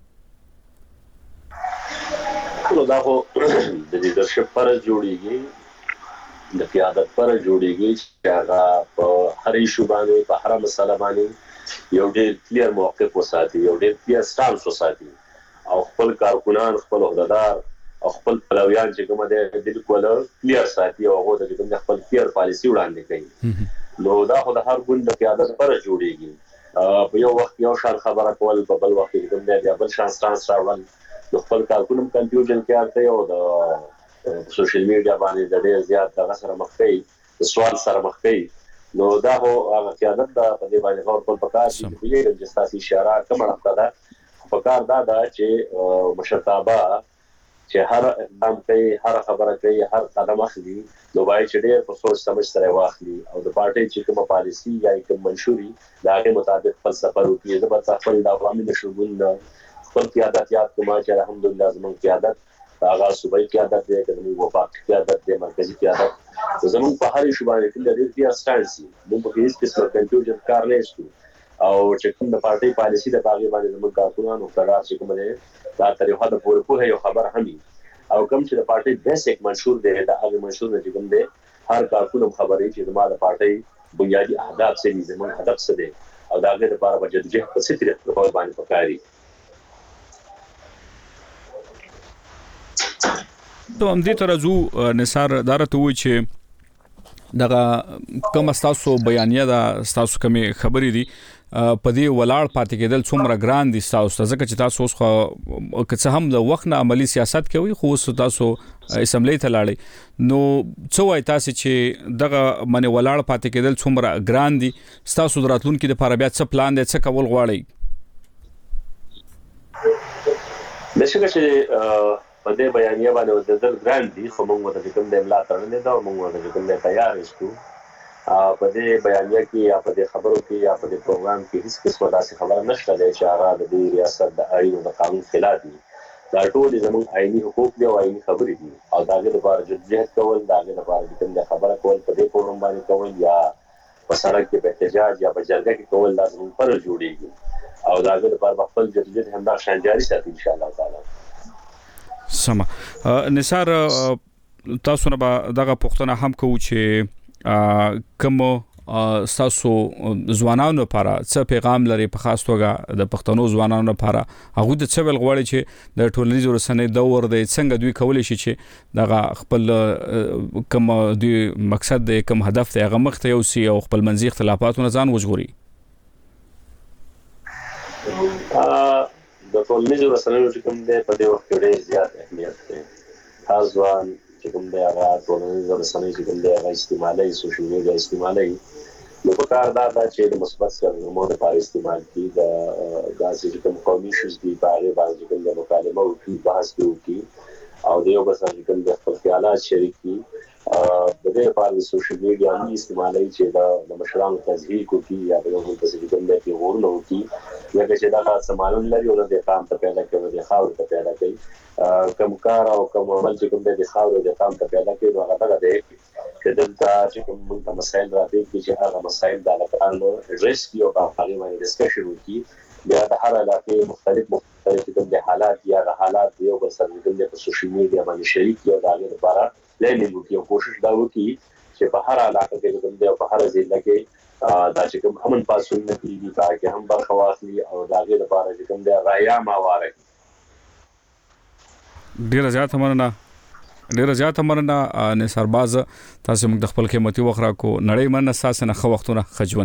نو دا خو د لیدرشپ پر جوړیږي د قیادت پر جوړیږي چې هغه په هر ایشو باندې په هر مسله باندې یو ډېر کلیر موقف وساتي یو ډېر کلیر سټانس وساتي او خپل کارکونان خپل عہدیدار او خپل پلویان چې کومه ده بالکل کلیر ساتي او هغه د کوم خپل کلیر پالیسی وړاندې کوي نو دا خو د هر ګوند د قیادت پر جوړیږي په یو وخت یو شان خبره کول په بل وخت کې کوم دی بل شان سټانس راوړل خپل کارکونم کنفیوژن کې راځي او د سوشل میډیا باندې د ډېر زیات دغه سره مخ کوي سوال سره مخ کوي نو دا هو هغه قیادت د په دې باندې غور کول پکار دي چې د جستاسي اشاره کومه راځي دا پکار دا چې مشرتابه چې هر اقدام کوي هر خبره کوي هر قدم اخلي نو باید چې ډېر په سوچ سمجھ سره واخلي او د پارټي چې کومه پالیسی یا کوم منشوري دا هغه مطابق فلسفه وکړي د بل خپل د عوامي نشوګون خپل قیادت یاد کومه چې الحمدلله زموږ قیادت هغه صوبایي قیادت دی د وفاق قیادت دی مرکزی قیادت زموږ په هر شی باندې د دې بیا سټانسي موږ په هیڅ قسم کنفیوژن کار نه شو او چې کوم د پارټي پالیسی د باغې باندې زموږ کارکونانو قرار چې کوم دی دا تر یو حد پورې په یو خبر همي او کوم چې د پارټي بیسیک منشور دی دا هغه منشور نه کوم دی هر کارکون خبرې چې د پارټي بنیادی اهداف څه دي زموږ هدف څه دی او دا غوډه لپاره وجدجه په ستري په باندې پکاري ته هم دې ترځو نثار دارته وي چې دغه کوم تاسو بیانیه دا تاسو کومه خبرې دي په دې ولاړ پاتې کېدل څومره ګران دي تاسو ځکه چې تاسو اوس خو که هم د وخت نه عملی سیاست کوي خو تاسو اسمبلی ته لاړی نو څه وای تاسو چې دغه منی ولاړ پاتې کېدل څومره ګران دي تاسو دراتلونکو د لپاره بیا څه پلان دي څه کول غواړئ دغه چې په دې بیانیه باندې د ګران دي خو موږ د کوم د املا تړلې دا موږ د کوم د تیار شو په دې بیانیه کې یا په دې خبرو کې یا په دې پروګرام کې هیڅ څه داسې خبره نشته چې هغه د دې ریاست د آئین او د قانون خلاف دي دا ټول زموږ آئینی حقوق دي او آئینی خبرې دي او دا د لپاره جديت کول دا د لپاره کوم د خبره کول په دې پروګرام باندې کول یا په سړک کې په احتجاج یا په جرګه کې کول لازم پر جوړیږي او دا د لپاره خپل جديت هم دا شان جاری ساتي ان شاء الله تعالی سم نثار تاسو نه دغه پښتنه هم کوو چې کوم تاسو ځوانانو لپاره څه پیغام لري په خاص توګه د پښتنو ځوانانو لپاره هغه د څه ویل غواړي چې د ټولنیزو رسنۍ دور دی څنګه دوی کولای شي چې دغه خپل کوم دوی مقصد دی کوم هدف دی هغه مخ ته یوسي او خپل منځي اختلافاتونه ځان وژغوري د ټولنیزو رسنیو چې کوم دی په دې وخت کې ډېر زیات اهمیت دی خاص ځوان چې کوم دی هغه ټولنیزو رسنیو چې کوم دی هغه استعمالي سوشل میډیا استعمالي نو په کار دا چې د مثبت سرګرمو لپاره استعمال کړي د داسې کوم قومي شوز دي په اړه باندې کوم د مکالمه او بحث کوي او د یو بل سره کوم د خپل خیالات شریکي د دې لپاره سوشل میډیا هم استعمالي چې د مشرانو تضحیک کوي یا د یو بل سره کوم د پیغورونو کوي یا چې دا سمالون لري او د قام ته پیدا کوي د خاور ته پیدا کوي کوم کار او کوم عمل چې کوم د خاور او د قام ته پیدا کوي هغه دا دی چې دلته چې کوم موږ مسایل راځي چې هغه مسایل د لپاره ریسک او په هغه باندې ډسکشن وکړي بیا د هر علاقې مختلف کوم د حالات یا د حالات یو بل سره کوم د سوشل میډیا باندې شریک یو د هغه لپاره لینډ وکړي او کوشش دا وکړي چې په هر علاقې کې کوم د په هر ضلع کې دا چې کوم امن پاسون نه کیږي تاکي هم برخه واخلي او دا غي لپاره چې کوم د رایا ماواره ډیر زیات مننه ډیره زیاته مننه نثار باز تاسو موږ د خپل قیمتي وخت راکو نړۍ مننه ساسنه خو وختونه خجون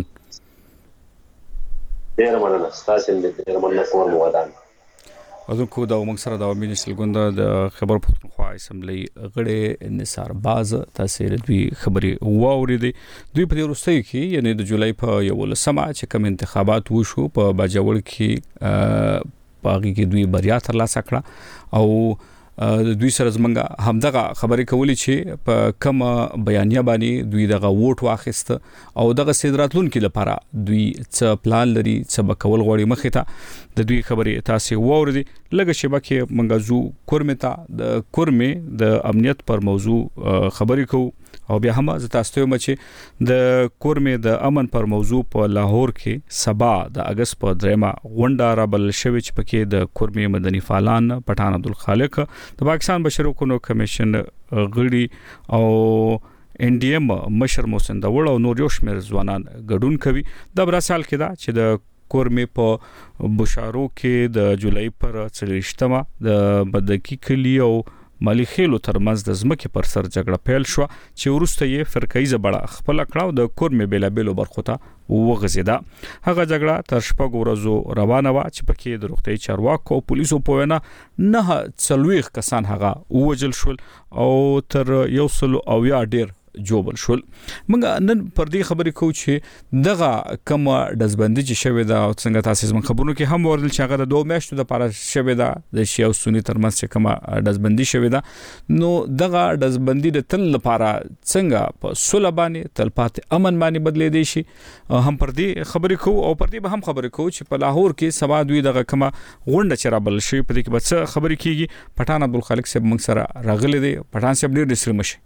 ډیره مننه تاسو ډیره مننه کور مو ودان ازونکو دا موږ سره د مینیسل ګوند د خبر پښتونخوا اسمبلی غړي نثار باز تاسو دوی خبري واوریدي دوی په وروستۍ کې یعنی د جولای په 11 چې کوم انتخابات وشو په باجوړ کې باغی کې دوی بریا ترلاسه کړه او دوی سره زمونږه همدغه خبرې کولې چې په کوم بیانیه باندې دوی دغه ووټ واخیست او دغه سیدراتلونکو لپاره دوی څه پلان لري څه بکول غوړي مخې ته د دوی خبرې تاسو واوریدي لږه شبکه منغزو کورمه د کورمه د امنیت پر موضوع خبرې کوو او بیا هم زه تاسو ته مچ د کورمه د امن پر موضوع په لاهور کې سبا د اگست په 3 غونډه را بل شوی چې پکې د کورمه مدني فعالان پټان عبدالخالق د پاکستان بشري حقوقو کمیشن غړي او NDM مشر محسن داوړ او نور یو شمېر ځوانان ګډون کوي د براسال کې دا چې د کورمه په بشارو کې د جولای پر 30مه د بدکی کلی او مالی خېلو ترمنځ د ځمکې پر سر جګړه پیل شو چې ورسته یې فرقایي بڑا خپل کړاو د کورمه بیلابېلو برخو ته وغځیدا هغه جګړه تر شپږ ورځو روانه و چې پکې د روغتي چارواکو پولیسو په وینا نه څلويخ کسان هغه وجل شول او تر یو سل او یا ډیر جوبل شول موږ نن پر دې خبرې کوو چې دغه کوم دزبندي چې شوی دا څنګه تاسو زموږ خبرونو کې هم ورل چې هغه د 2 میاشتو د لپاره شوی دا د شیعه او سنی ترمنځ چې کوم دزبندي شوی دا نو دغه دزبندي د تل لپاره څنګه په صلح باندې تلپاتې امن باندې بدلې دي شي هم پر دې خبرې کوو او پر دې به هم خبرې کوو چې په لاهور کې سبا دوی دغه کوم غونډه چې را بل شي په دې کې به څه خبرې کیږي پټان عبدالخالق صاحب موږ سره راغلي دي پټان صاحب ډیر ډیر مشه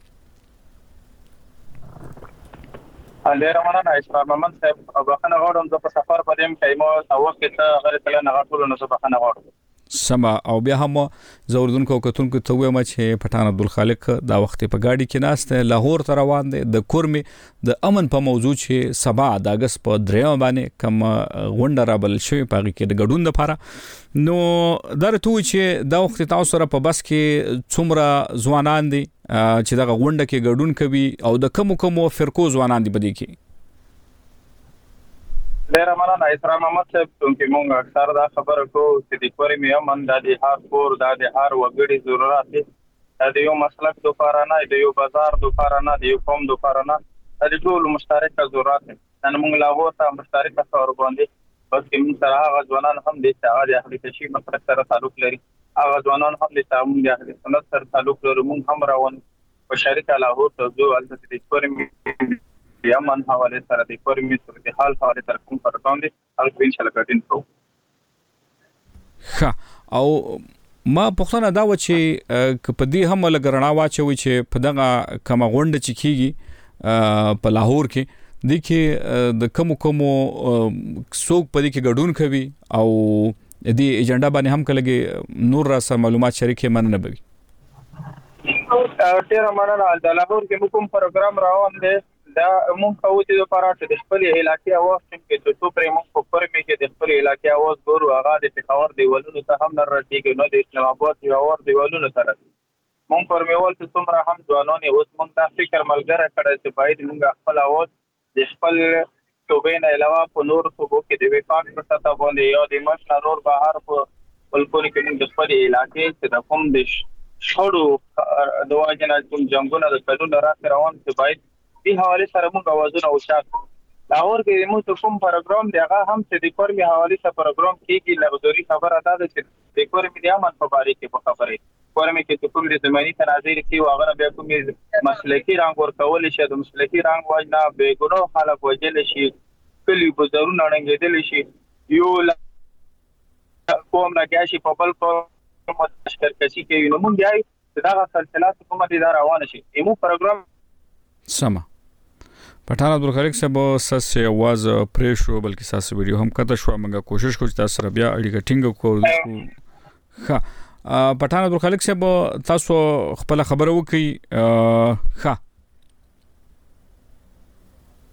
ډیره مننه اسلام محمد صاحب بخښنه غواړم زه په سفر پدیم کې مو او وخت ته غیر تل نه غواړم نو بخښنه غواړم سما او بیا هم زوردونکو کتونکو ته وایم چې پټان عبدالخالق دا وخت په گاډي کې ناشته لاهور ته روان دي د کورمه د امن په موضوع چې سبا د اگست په 3 باندې کوم غونډه را بل شوی په کې د ګډون لپاره نو درته و چې دا وخت تاسو سره په بس کې څومره ځوانان دي چې دا غونډه کې ګډون کوي او د کوم فرقو ځوانان دي بده کې ډیره مننه اسلام محمد صاحب چې موږ اکثر دا خبره کوو چې د کورمه امن د هر کور د هر وګړي ضرورت دي د یو مسلک د لپاره نه د یو بازار د لپاره نه د یو قوم د لپاره نه د ټول مشترک ضرورت دي نن موږ لاهور ته مشترک تور باندې بس کې موږ سره هغه ځوانان هم دي چې هغه د اهل تشیع مسلک سره تعلق لري هغه ځوانان هم د تعامل د اهل سنت سره تعلق لري موږ هم راون په شریک لاهور ته ځو البته د کورمه یا من حواله سره د کورمه صورت حال حواله تر کوم فرقان دي او ان شاء الله ګټین کو ښه او ما پوښتنه دا و چې په دې هم لګرنا واچوي چې په دغه کوم غونډه چې کیږي په لاهور کې د کې د کوم څوک په دې کې ګډون کوي او د ایجنډا باندې هم کلهږي نور را سره معلومات شریکې مننه بوي ډیره مننه د لاهور کې کوم پروګرام روان دی دا موږ کوو چې د پراټ د خپل علاقې اواز چې د ټو پرې موږ په کورمه کې د خپل علاقې اواز ګورو هغه د پېښور دیوالونو ته هم نه راټیږي نو د اسلام آباد دیوال دیوالونو سره موږ پرمیوال ته څومره هم ځوانان اوس موږ دا فکر ملګری کړی چې باید موږ خپل اواز د خپل توبې نه علاوه په نور صوبو کې د وفاق په سطح باندې یا د مشر نور بهر په بلکونو کې موږ د خپل علاقې چې د کوم د شړو د واجنه کوم جنگونه د قانون روان چې باید دې حواله سره موږ اوازونه اوچات لاهور کې موږ کوم پروګرام دی هغه هم چې د کورمه حواله سره پروګرام کیږي لغزوري خبره ده چې د کورمه د امن په اړه کې په خبره کورمه کې کوم د زماني تناظر کې واغره بیا کوم مسلکی رنگ ورکول شي د مسلکی رنگ وجنه به ګناه خلک وجل شي کلی بزرونه رنګېدل شي یو قوم راګاشي په بل قوم مشترکشي کې نو موږ یې دا سلسله کومه دي روانه شي ایمو پروګرام سما پټان عبدالخالق صاحب ساسه आवाज پرې شو بلکې ساسه ویډیو هم کته شو موږ کوشش کوو چې تاسو سره بیا اړیکه ټینګ کوو ښه پټان عبدالخالق صاحب تاسو خپل خبره وکړئ ښه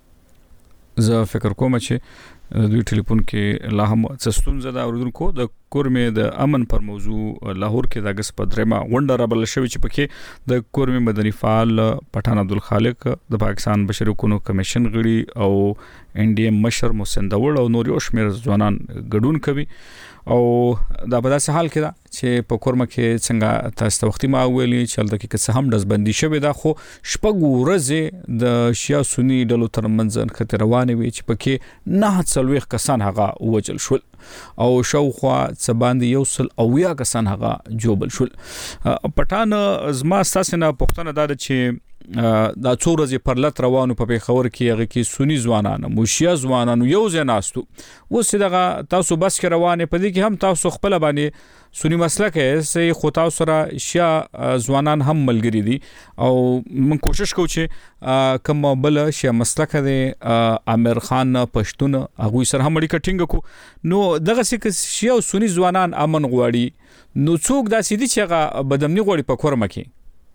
زه فکر کوم چې دوی ټلیفون کې لا هم څه ستونزه ده اوریدونکو د کورمې د امن پر موضوع لاهور کې د اگست په 3 غونډه رابل شوې چې پکې د کورمې مدني فعال پټان عبدالخالق د پاکستان بشري حقوقو کمیشن غړي او NDM مشر محسن داوړ او نور یو شمېر ځوانان ګډون کوي او دا په داسې حال کې دا چې په کورمه کې څنګه تاسو وختي ما ویلي چې هلته کې څه هم دزبندي شوی دا خو شپږ ورځې د شیا سنی ډلو ترمنځ خطر روانې وي چې پکې 9 کسان هغه وجل شول او شاوخوا څه باندې یو سل او یا کسان هغه جوبل شول. پټان زما تاسو نه پوښتنه ده چې دا څو ورځې پر لټ روانو په پیښور کې هغه کې سنی ځوانان موشیا ځوانان یو ځای ناستو اوس دغه تاسو بس کې روانه پدې کې هم تاسو خپل باندې سنی مسله کې سه خو تاسو سره شیا ځوانان هم ملګری دي او من کوشش کوم چې کوم بل شیا مسله کې امیر خان پښتون هغه سره هم اړیکه ټینګ کو نو دغه څه شیا سنی ځوانان امن غواړي نو څوک دا سیدي چې هغه بدمنی غواړي په کورمه کې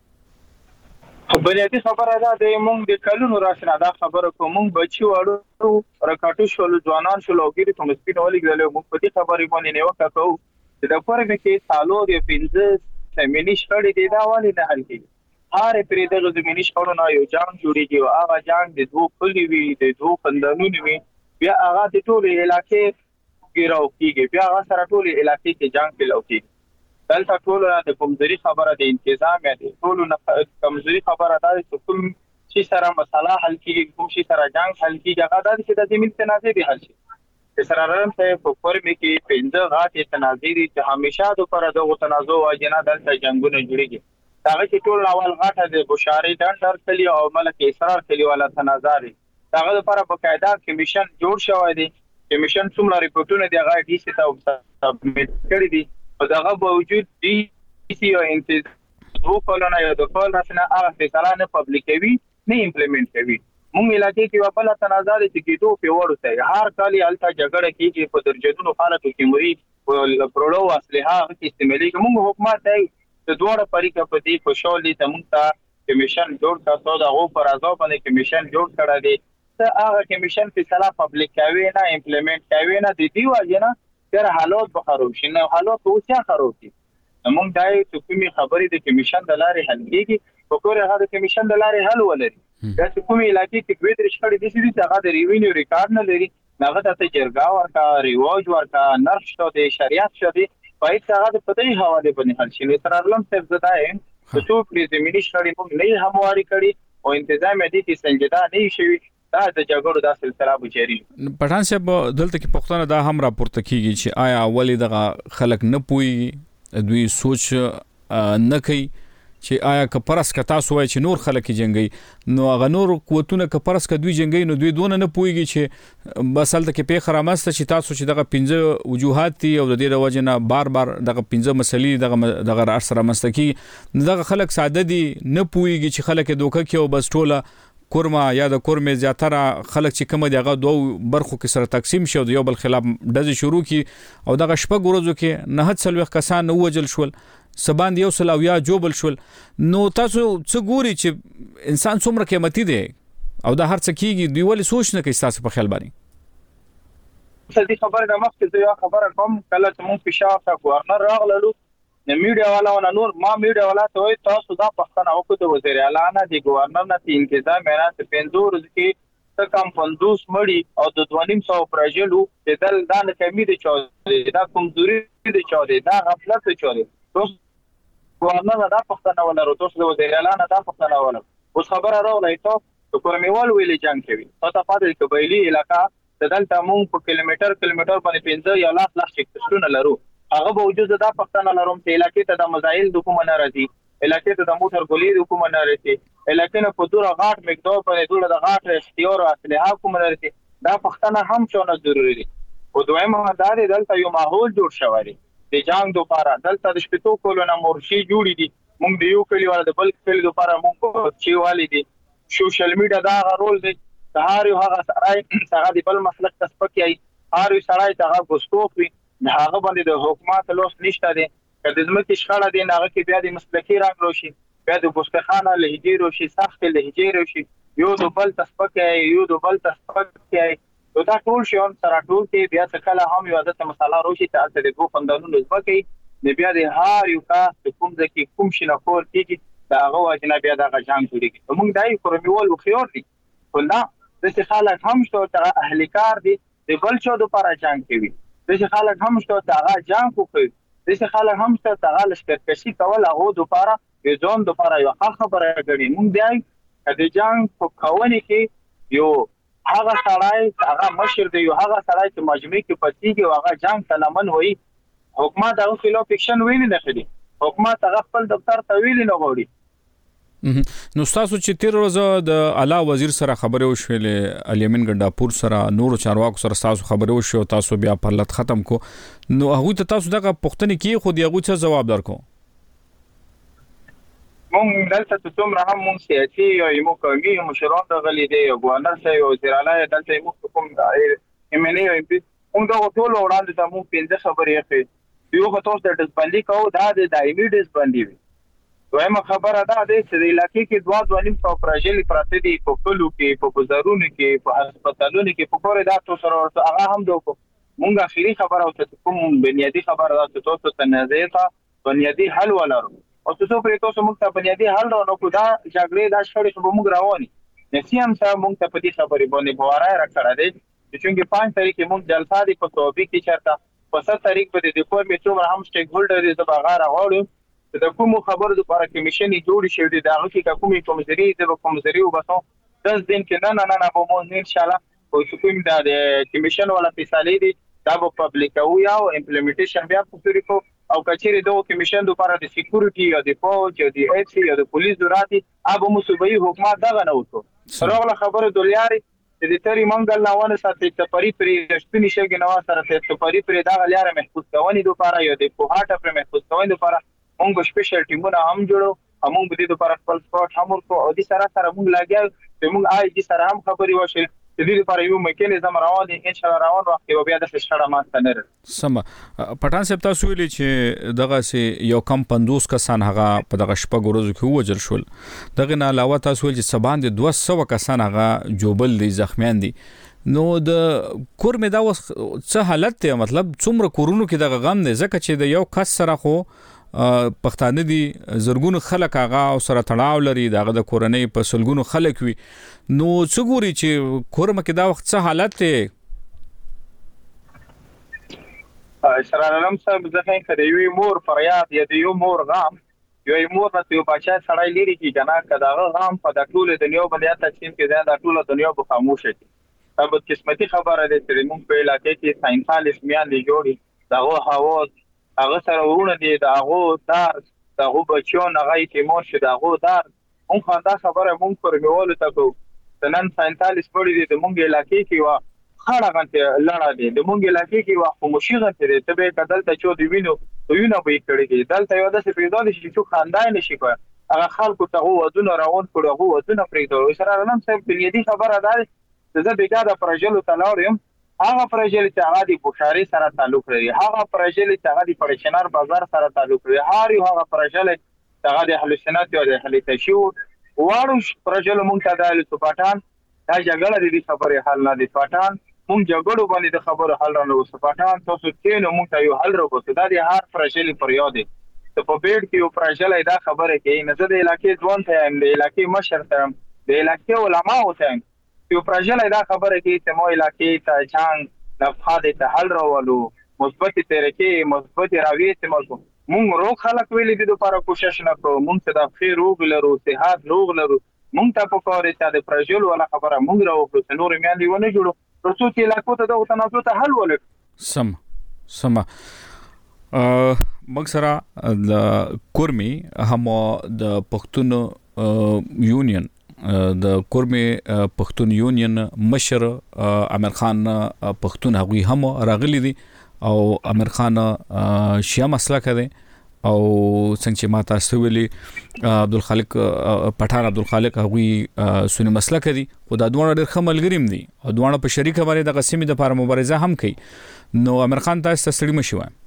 بنیادی خبره ده د مونږ د کلونو راشنه دا خبره کوم مونږ بچي وړو رکاټو شول ځوانان شول او ګری ته مسپین ولګل مونږ په دې خبرې باندې نه وکړو چې د کورمه کې سالو د 15 سیمینی شړې دي دا والی نه حل کیږي هر پرې د زمینی شړو نه یو جام جوړیږي او هغه جام د دوه کلی وی د دوه خندانونو وی بیا هغه د ټول علاقې ګیراو کیږي بیا هغه سره ټول علاقې کې جام پیلو کیږي دلته ټول د کمزوري خبره د انتظام دي ټول کمزوري خبره ده چې کوم شي سره مسله حل کیږي کوم شي سره جنگ حل کیږي هغه د چې د زمين تنازع دي حل شي سرارم ته په کورمه کې 15 غاټه تنازع دي چې همیشه د پر دغه تنازع واجنه دلته جنگونه جوړيږي هغه چې ټول اول غاټه د بشاري ډنډر کلی او ملک اسرار کلی والا تنازع دي هغه لپاره بقاعده کمیشن جوړ شوی دی کمیشن څومره ریپورتونه دی هغه ډي سي ته سبمیټ کړی دي او دغه باوجود ډي سي او انتظار کولونه یو د کول راسنه هغه فیصله نه پبلیکوي نه امپلیمنٹ کوي مونږ علاقې کې په بل تنازع دي چې دوه پیوړو ته هر کال الته جګړه کیږي په درجنونو حالتو کې مرید او پروړو اصلها استعمالي مونږ حکومت ته د دوړه پریکه په دې خوشالي ته مونږ ته کمیشن جوړ کړو دا غو پر ازو باندې کمیشن جوړ کړی دی ته هغه کمیشن فیصله پبلیکوي نه امپلیمنٹ کوي نه د دې وجه نه تر حالات به خراب شي نه حالات اوس یا خراب دي موږ دای چې کومي خبرې د کمیشن د لارې حل کیږي په کومه هغه د کمیشن د لارې حل ولري دا چې کومي علاقې کې دوی درش کړي دي چې هغه د ریوینیو ریکارډ نه لري هغه ته جرګه ورکا ریواج ورکا نرخ شته د شریعت شته په هیڅ هغه په دې حواله باندې حل شي تر علم صرف زدایم چې څو پریز زمینی شړې موږ نه همواري کړي او انتظام دي چې سنجیده نه شي دا د جګړو د سلسله بچری پټان صاحب دلته کې پښتنه دا هم راپورته کیږي چې آیا اولی دغه خلک نه پوي دوی سوچ نه کوي چې آیا که پرس کا تاسو وای چې نور خلک جنگي نو هغه نور قوتونه که پرس کا دوی جنگي نو دوی دونه نه پويږي چې بس هلته کې پیخ رامسته چې تاسو چې دغه 15 وجوهات دي او د دې وجه نه بار دغه 15 مسلې دغه رار سره مستکی دغه خلک ساده دي نه پويږي چې خلک دوکه کې او بس ټوله کورما یا د کورمې زیاتره خلک چې کوم دغه دوه برخو کې سره تقسیم شو د یو بل خلاف د شروع کی او دغه شپږ ورځو کې نه هڅ سلوخ کسان وجل شول سباند یو سل او یا جوبل شول نو تاسو څه ګوري چې انسان څومره قیمتي دی او دا هر څه کیږي دی ولې سوچ نه کوي تاسو په خیال باندې څه دي خبره د مخکې یو خبره کوم کله چې مونږ فشار تا گورنر راغلو د میډیا والا او نور ما میډیا والا ته وای تاسو دا پښتنه او کو د وزیر اعلی د گورنر نه انتظام نه ته 5 ورځې کې څه کم 50 مړی او د 2.5 پروژلو د دل دا نه کمی دي چې دا کمزوري دي چې دا غفلت دي چې تاسو گورنر دا پښتنه ولا تاسو د وزیر اعلی نه دا پښتنه ولا اوس خبره راغله ته کورمیوال ویلې جنگ کوي او ته پاتې قبایلی علاقہ د دلته مونږ په کیلومتر باندې 15 یا لاخ چکپوسټونه لرو هغه به وجود دا پښتنه لروم چې علاقې ته د مزایل د کوم نه راځي علاقې ته د موټر ګولې د کوم نه راځي علاقې نه په دوره غاټ مقدار په دوره د غاټ اختیار او اصلها کوم نه راځي دا پښتنه هم څونه ضروری دي او دویمه دا دلته یو ماحول جوړ شوی دی د جنگ لپاره دلته د شپټو کولونه مورشي جوړې دي مونږ د یو کلی ولا د بل کلی لپاره مونږ چې والي دي سوشل میډیا دا رول دی هر یو هغه سړی د بل مسلک تسپکي هر یو سړی ته غوښتوخوي هغه باندې د حکومت لوس نشته دي کله د مکه شخړه دي هغه کې بیا د مسلکی رنگ روشي بیا د ګوستخانه لهجې روشي سخت لهجې روشي یو د بل تسپکي نو دا ټول شیان سره ټول کې بیا څه کله هم یو عادت مساله روشي ته د دوه خندانونو ځکه نه بیا د هر یو کا کوم ځکه کوم شي نه کول کېږي دا هغه واجنه بیا دا غجان جوړیږي موږ دای کورمیول خو خيار دي ولدا د څه خلک هم شته ته اهل کار دي د بل چا د لپاره جنگ کوي د څه خلک هم شته ته هغه جنگ کوي د څه خلک هم شته ته هغه لشکرکشي کول هغه د لپاره د ځون د لپاره یو خبره غړي موږ دای د جنگ په کاوني کې یو هغه سړی هغه مشر دی یو هغه سړی چې مجمع کې پاتېږي او هغه جنگ تلمن وایي حکومت هغه خلاف اکشن ویل نه کړي حکومت هغه خپل دفتر ته ویل نه غوړي نو تاسو چې تیر ورځ د اعلی وزیر سره خبرې وشولې الیمن ګنداپور سره نور چارواکو سره تاسو خبرې وشو تاسو بیا پرلط ختم کو نو هغه ته تاسو دغه پوښتنه کې خو دی هغه څه جواب درکو مونږ دلته ته څومره هم مونږ سیاسي او یو قومي مشران دغلي دی او ګورنر صاحب او وزیر اعلی دلته مونږ کوم ایمنی او مونږ دا ټول وړاندې ته مونږ پنځه خبرې کوي یو خو تاسو د ډسبندي کوو دا د دایمي ډسبندي وي دویمه خبره دا ده چې د علاقې کې 2.5 سو پروژې پراته دي په کلو کې په گزارونو کې په هسپتالونو کې په کور دا تاسو سره هغه هم دوه مونږ اخیری خبره او ته کوم بنیادی خبره ده چې تاسو تنازع ته بنیادی حل ولرو او تاسو پرې تاسو موږ ته بنیادی حل راو کو دا جګړې دا شخړې په موږ رواني نسیم سره موږ ته په دې خبرې باندې بواره راکړه دي چې 5 تاریخ موږ جلسه دي په توبې کې چرته په 7 تاریخ په دې کور میټو هم سټیک هولډر دې زبغه راغړو د کوم خبرو لپاره کمیشن جوړ شي د هغه کې کومې کمزوري د کمزوري وباسو 10 دن کې نه به مو ان شاء الله او کوم د کمیشن ولا فیصله دي دا په پبلیک او یا امپلیمنټیشن بیا په طریقو او کچېره د کمیشن لپاره د سکیورټي او د فوج او د ایف سی او د پولیس دراتي ابو مصوبي حکومت دغه نه وته راغله خبره دلیاري د تری منګل ناونه ساتي ته پری شپنی شګ نو سره ته پری دا غلیاره محفوظ کوونی لپاره یو د کوهاټه پر محفوظ کوونی لپاره مونږ سپیشل ټیمونه هم جوړو همون بده لپاره خپل سپورت هم ورکو او د سره مونږ لاګیو چې مونږ آی دي سره هم خبري وشي د دې لپاره یو میکانیزم روان دي ان شاء الله روان وخت یو بیا د شړه ماته نه سم پټان صاحب تاسو ویلي چې دغه سي یو کم 50 کسان هغه په دغه شپه ګورځو کې وجل شول دغه نه علاوه تاسو ویل چې سبان دي 200 کسان هغه جوبل دي زخمیان دي نو د کور مې دا څه حالت ته مطلب څومره کورونو کې دغه غم نه زکه چې د یو کس سره خو پښتانه دي زرګونو خلک هغه او سره تړاو لري دغه د کورنۍ په سلګونو خلک وي نو څه ګوري چې کورمه کې دا وخت څه حالت ته شرارم صاحب ځکه چې یو مور فریاد یا یو مور غام یو مور ته یو بچا سړی لري چې جنا کداغه غام په د ټول دنیا باندې تقسیم کې دا ټول دنیا په خاموشه دي په قسمتي خبره ده چې موږ په علاقې کې ساينسال اسمیان دي جوړي دغه هوا هغه سره ورونه دي دغه دار دغه بچون هغه کې مور شه دغه دار اون خندا خبره مونږ پر میول ته کو تنن 47 پړې دي د مونږ علاقې کې وا خړه غنته لړا دي د مونږ علاقې کې وا خاموشي غنته ته به کدل ته چو دی وینو یو به کړي کې دلته یو د څه پیدا شي چې خاندای نشي کوي هغه خلکو ته ودونه روان کړو هغه ودونه پرېږدو سره نن څه بنیادی خبره ده زه بیګاده پروژه تلاورم هغه پروژه چې هغه د بوشاري سره تعلق لري هغه پروژه چې هغه د پرشنار بازار سره تعلق لري هغه پروژه چې هغه د هلوسینات او د هلیتشو واړو پروژه مونږ ته د سپاټان دا جګړه د خبرې حل نه دي پټان مونږ جګړو باندې د خبرو حل نه وسپاټان تاسو چې نو مونږ ته یو حل راوځي دا د هر پروژه پریاد ته په بیډ کې یو پروژه دا خبره کوي نه د علاقې ځوان ته د علاقې مشر ته د علاقې علما وته یو پروژه دا خبره کوي چې مو علاقې ته څنګه نفاده ته حل راولو مثبت طریقې مثبت راوي موږ روغ خلک ویلې د لپاره کوشش نه کوو مونږ ته د خیر روغ لرو صحت روغ لرو مونږ ته په کار ته د پروژه ولا خبره مونږ راوړو چې نور میان دی ونه جوړو ترڅو چې علاقې ته د تناسب ته حل ولټ سم موږ سره د کورمي هم د پښتون یونین د کورمي پښتون یونین مشر امیر خان پښتون هغوی هم راغلي دي او امیر خان شیا مسله کوي او څنګه چې ماته سویلي عبدالخالق پټان عبدالخالق هغوی سونی مسله کوي او دا دوه ډېر خملګریم دي او دوه په شریک باندې د قسمې د لپاره مبارزه هم کوي نو امیر خان تاسو تسړی مشي وای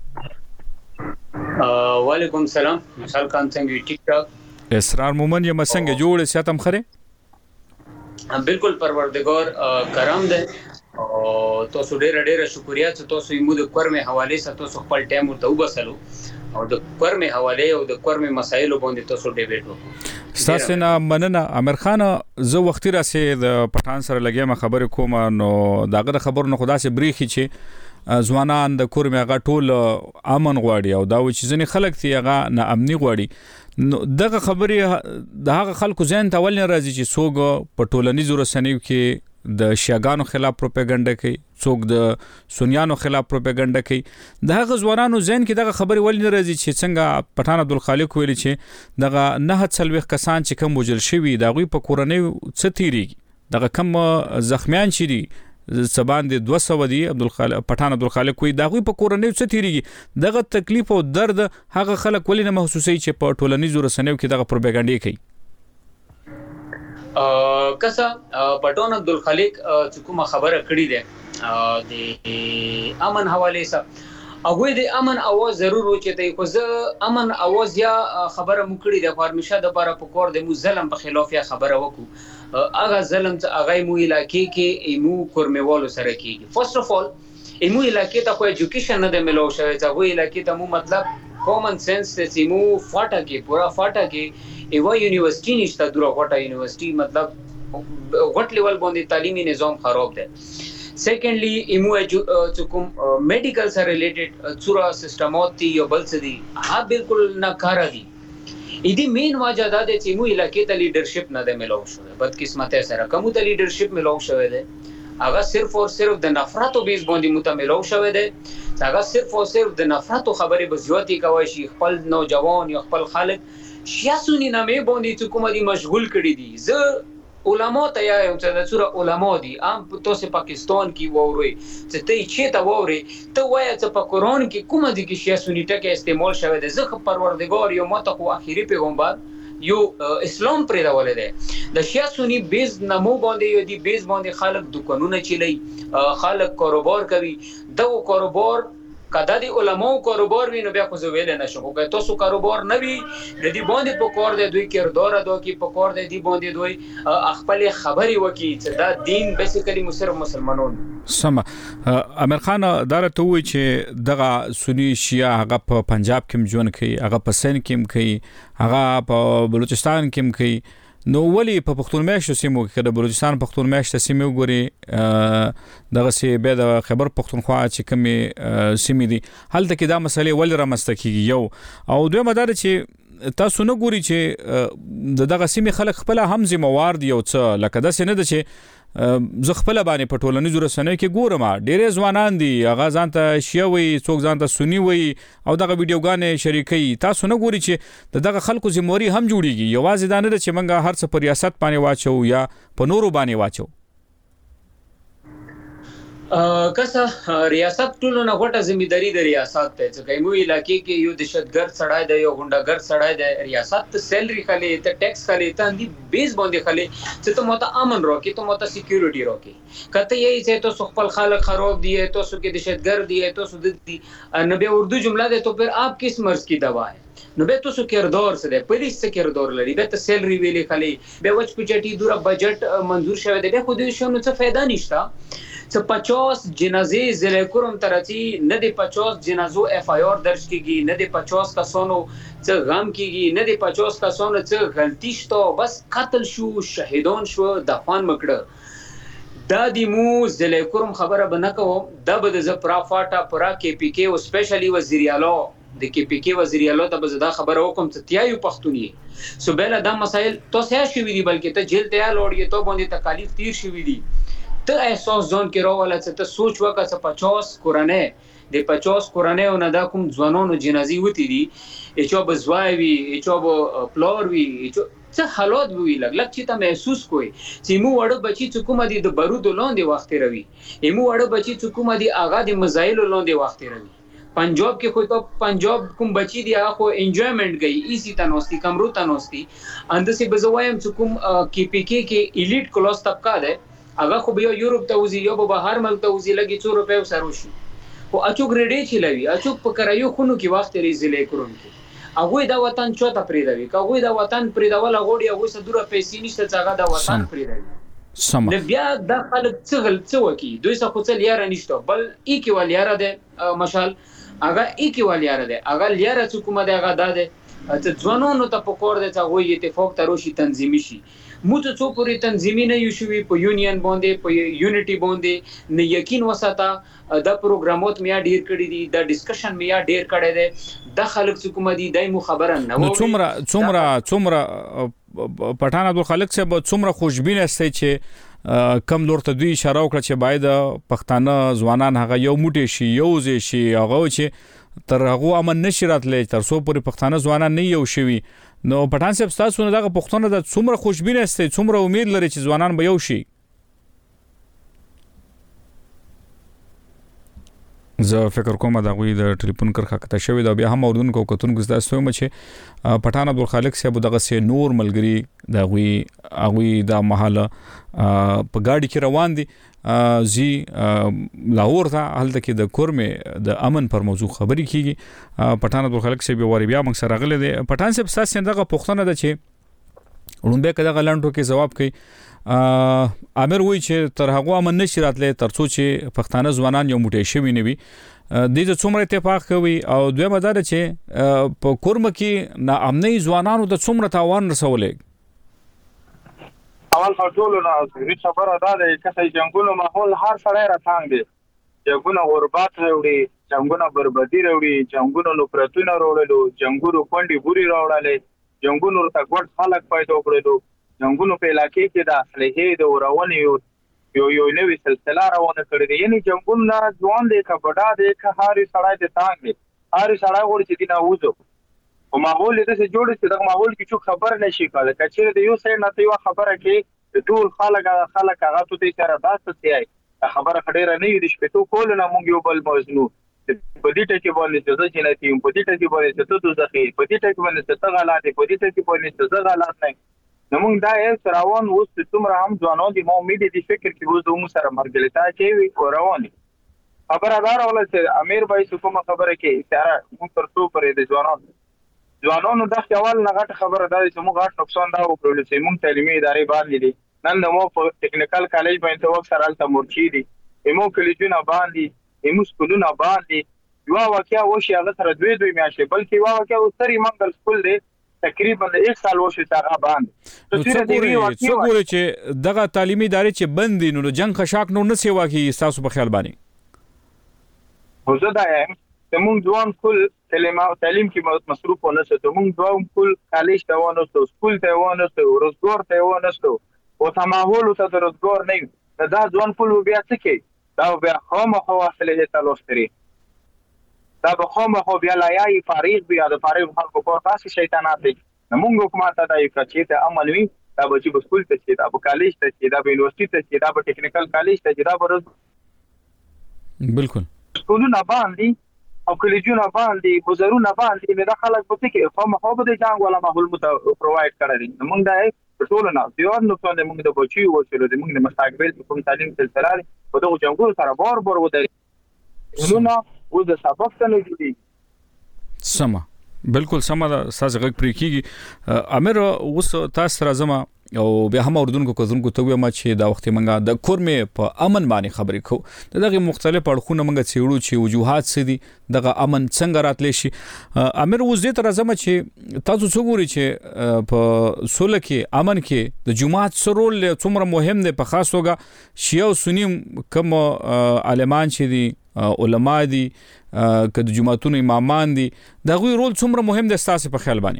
وعلیکم السلام مثال کان څنګه ټیک ټاک اسرار مومن یم څنګه جوړ ساتم خره بالکل پروردگار کرم ده او او تاسو ډېر شکریا چې تاسو یې مو د کورمې حواله سره تاسو خپل ټایم ورته وبسلو او د کورمې حواله او د کورمې مسایلو باندې تاسو ډیبیټ وکړو. تاسو نه مننه امیر خان. زه وختي راسه د پټان سره لګیم خبرې کوم نو داغه خبر نه خدا سي بریخي چې ځوانان د کورمې هغه ټول امن غواړي او دا و چې ځنې خلک تی هغه نه امني غواړي. نو دغه خبرې د هغه خلکو ذهن ته ول نه راځي چې څوک په ټولنیزو رسنیو کې د شیعاګانو خلاف پروپاګاندا کوي, څوک د سنیانو خلاف پروپاګاندا کوي. د هغه ځوانانو ذهن کې دغه خبرې ولې نه راځي چې څنګه پټان عبدالخالق ویلي چې دغه 940 کسان چې کوم وجل شوي د غوي په کورنۍ څه تیریږي, دغه کم زخمیان چې دي سبان دي 200 دي. عبدالخالق پټان عبدالخالق کوي د غوي په کورنۍ څه تیریږي, دغه تکلیف او درد هغه خلک ولې نه محسوسي چې په ټولنیزو رسنیو کې دغه پروپاګاندا کوي. کسا پټان عبدالخالق چې کومه خبره کړې ده د امن حواله سره هغه د امن اواز ضرور وچته خو زه امن اواز یا خبره مو کړې ده فارمیشه د لپاره په کور د مو ظلم په خلاف یا خبره وکړو. هغه ظلم چې هغه مو علاقې کې ایمو کورمېوالو سره کیږي. فرست اف اول ایمو علاقې ته خو ایجوکیشن نه د ملو شوی ځکه وی علاقې ته مو مطلب کامن سنس ته ایمو فاټا کې پورا فاټا کې ایوا یونیورسيټي نشته دغه غټه یونیورسيټي مطلب غټ لیول باندې تعلیمي نظام خراب ده. سیکنډلی ایمو چې کوم میډیکل سره ریلیټډ څورا سیستمات دي یو بل څه دي ها بالکل ناکاره دي. اې دې مین وجه دا ده چې ایمو علاقې ته لیډرشپ نه ده ملو شوی. بدقسمته سره کوم ته لیډرشپ ملو شوی ده هغه صرف او صرف د نفرتو بیس باندې متملو شوی ده. هغه صرف او صرف د نفرتو خبرې بزیاتی کوي شي خپل نوجوان یا خپل خلک شیاسونی نامې باندې چې کومه دي مشغول کړي دي. زه علما ته یم چې د څوره علما دي عام تاسو پاکستان کې ووري چې ته چې تا ووري ته وایې چې په قرآن کې کومه دي کې شیاسونی ټکه استعمال شوی دی. زه پروردگار یو ماته خو اخیری پیغمبر یو اسلام پرې راولې ده د شیاسونی بیز نمو باندې یو دی بیز باندې خلک دکانونه چلی خلک کاروبار کوي. دغه کاروبار کدا دی علماء کاروبار وینو بیا خو زه ویل نشم خو تاسو کاروبار نه وي د دې باندې په کار دی دوی کردار ادا کوي په کار دی دی باندې دوی خپل خبري وکي چې دا دین بیسیکلی صرف مسلمانانو سم. امیر خان دارته وی چې دغه سنی شیعه هغه په پنجاب کې ژوند کوي, هغه په سند کې کوي, هغه په بلوچستان کې کوي. نو ولی په پښتون میاشتو سیمو کې د بلوچستان پښتون میاشتو سیمو ګوري دغه سی به د خبر پښتونخوا چې کمی سیمې دي هلته کې دا مسلې ول رامسته کیږي یو او دوی مدار چې تاسو نه ګوري چې دغه سیمې خلک خپل هم ذمہوار دي او څه لکه دا سینه ده چې زه خپل باندې په ټولنیزو رسنیو کې ګورم ډېر ځوانان دي هغه ځان ته شیعه وي څوک ځان ته سنی وي او دغه ویډیوګانې شریکي. تاسو نه ګوري چې دغه خلکو ذمہواری هم جوړیږي یوازې دا نه چې منګه هر څه په ریاست باندې واچو یا په نورو باندې واچو. کسه ریاست ټولو نه غټه ځمېداري د ریاست ته چې کومو علاقې کې یو دهشتګرد سړی دی یو غونډګرد سړی دی ریاست ته سیلري خلې ته ټیکس خلې ته اندي بیس باندې خلې چې ته ماته امن راکې ته ماته سکیورټي راکې کته یې چې تاسو خپل خلک خراب دي تاسو کې دهشتګرد دي تاسو د نبی اردو جمله ده تو پھر آپ کس مرض کی دوا ہے نو به تاسو کردار څه دی پولیس څه کردار لري به ته سیلري ویلې خلې به وچ پچټي دوره بجټ منظور شوی دی به خو دې شنو څه फायदा نشته. څه 50 جنازې ضلع کوم ترتي نه دی 50 جنازو اف آی آر درج کیږي نه دی 50 کسانو څه غم کیږي نه دی 50 کسانو څه غلطی شته بس قتل شو شهیدان شو دفن مکړه. دا دی مو ضلع کوم خبره بنه کوم دا به د زپرا فاټا پرا کې پی کې او سپیشلی وزیر اعلی د کې پی کې وزیر اعلی ته به زدا خبره وکم چې تیایو پښتوني سو بل دا مسائل تو سه شوی دی بلکې ته جیل ته لوړی ته باندې تکالیف تیر شوی دی ته احساس ځون کې راواله چې ته سوچ وکړه چې 50 کورنۍ د 50 کورنۍ نه دا کوم ځوانانو جنازي وتی دي چې بزوای وي چې پلور وي څه حالات وی لګ چې ته محسوس کوی چې مو وړ بچی چې کوم دي د بارود لاندې وخت روي مو وړ بچی چې کوم دي اغا د مزایل لاندې وخت روي. پنجاب کې خو ته پنجاب کوم بچی دی هغه خو انجوایمنت گئی ایزی تنوستی کمرو تنوستی اندسي بزوایم چې کوم کې پی کې الیټ کلاس طبقه ده هغه خو بیا یورپ ته وزي یا به بهر ملک ته وزي لګي 2 روپے سره شي خو اچو ګریډي چي لوي اچو په کرایو خونو کې وخت لري زلې کورم کې هغه دا وطن چوته پریدوي هغه دا وطن پریدول غوړي هغه سره دوره پیسې نشته چې هغه دا وطن پریدوي سم نو بیا د خلک څه وکي دوی څه خو څه لیاره نشته بل ایکی ولیاره ده مشال هغه ایکی ولیاره ده هغه لیاره چې کومه ده هغه ده چې ځوانانو ته پکور ده چې هغه اتفاق تروشي تنظیمي شي مو ته څو پوری تنظیمي نه یو شوی په یونین باندې په یونټي باندې نه یقین وساته دا پروګرامات میا ډیر کړی دي دا ډیسکشن میا ډیر کړی دی د خلک چې کوم دي دای مو خبره نه نو څومره پټان عبدالخالق صاحب څومره خوشبین استي چې کم لور ته دوی اشاره وکړه چې باید پښتانه ځوانان هغه یو موټی شي یو ځای شي هغه چې تر هغه امن نشي راتلې تر څو پوری پښتانه ځوانان نه یو شوي نو پټان صاحب تاسو نه دغه پښتون د څومره خوشبین استي څومره امید لري چې ځوانان به یو شي زه فکر کوم دا غوي د ټلیفون کرخه کته شوی دا بیا هم اوردونکو کتونکو زدا سوم چې پټان عبدالخالق صاحب دغه سه نور ملګری دا غوي دا محله په گاډي کې روان دي زی لاهور ته حالت کې د کورمه د امن پر موضوع خبري کیږي پټان عبدالخالق صاحب وری بیا موږ سره غلې دي پټان صاحب ساس څنګه پښتنه ده چې ولومبه کده غلانټو کې جواب کوي امر وای چې تر هغه امن نشي راتلې ترڅو چې پښتانه ځوانان یو موټی شوي نه وي د څومره اتفاق کوي او دوی مدار چې په کورمه کې نا امني ځوانانو د څومره تاوان رسولې اول ټولو نه خبره ده چې جنگونو ماحول هر سړی راځي دي جنگونو غربت وروړي جنگونو بربادي وروړي جنگونو نفرتونه وروړي جنگونو کندي بوري راوړل جنگونو ته ګډ خلک پیدا کړو جنگونو په علاقې کې د اصلي د ورونی یو نوې سلسله روانه کړې دي یعنی جنگونو ځوان دې کبډا دې که هاري سړی دې تانګ دي هاري سړی ور چې دینه وځو او ماحول دې څه جوړ چې د ماحول کې څه خبر نشي کولای کچې د یو څه نه یو خبره کې ټول خلک هغه ته دې سره داسته سي خبره خډيره نه دي شپې تو کول نه مونږ یو بل موضوع په دې ټکی باندې چې ځنه تیم په دې ټکی باندې چې ته ځخې په دې ټکی باندې چې ته غلط په دې ټکی باندې چې زه غلط نه نو موږ دا یې روان اوس څومره هم ځوانان دي مو امید دي فکر کې وځو مو سره مرګلتا کې وي رواني خبردار ولا چې امیر بھائی کومه خبره کې اشاره مو تر څو پرې د ځوانانو د خپل نه غټ خبره ده چې موږ غټ نقصان دا وکړل چې موږ تعلیمي ادارې باندې دي نن د مو په ټیکنیکل کالج باندې وخت سره الته مرچی دي مو کلیجونه باندې مو سکولونه باندې یو واقعیا وشي هغه سره دوی میاشتې بلکې یو واقعیا وستري منګل سکول دی تقریبا 1 سال وشي هغه باندې څو ګوري چې دغه تعلیمي ادارې چې بند دي نو جنگ خشاک نو نه سیوا کی تاسو په خیال باندې خو زه دا یم چې موږ ځوان کول تعلیم کې مصروف ونه ستو موږ ځوان کول کالج ته ونه ستو سکول ته ونه ستو روزګار ته ونه ستو او تماول ته د روزګار نه دا ځوان کول بیا څه کوي دا بیا خامخا اصله ته لوستري دا به خامخا بیا لایي فارغ بیا د فارغ خلکو په تاسو شیطانات دي موږ حکومت ته یو کچې ته عمل وي دا به چې سکول ته چې دا په کالج ته چې دا په یونیورسيټي ته چې دا په ټیکنیکل کالج ته چې دا په بالکل سکولونه باندې او کالجونه باندې گزارونه باندې نه خلک په کې خامخا به د جنگ ولا ماحول مت پرووايډ کړی موږ دا ټول نه دیوار نو څنګه موږ د بچي و چې د موږ د مستقبل کوم تعلیم سلسله په دغه جنگونو سره بار ودرې نو و د سبب ته نه جوړي سما بالکل سما دا ساز غږ پرې کیږي امیر اوس تاسو راځم او بیا هم اردوونکو ته وایم چې دا وخت منګه د کورمه په امن باندې خبرې کو دغه مختلف اړخونه منګه چېړو چې وجوهات څه دي دغه امن څنګه راتلی شي امیر اوس دې تر راځم چې تاسو څو ګوري چې په سوله کې امن کې د جماعت سرول څومره مهم دی په خاص توګه شیعه او سنی کوم عالمان چې دي علما دي که د جماعتونو امامان دي دغه رول څومره مهم دی تاسو په خیال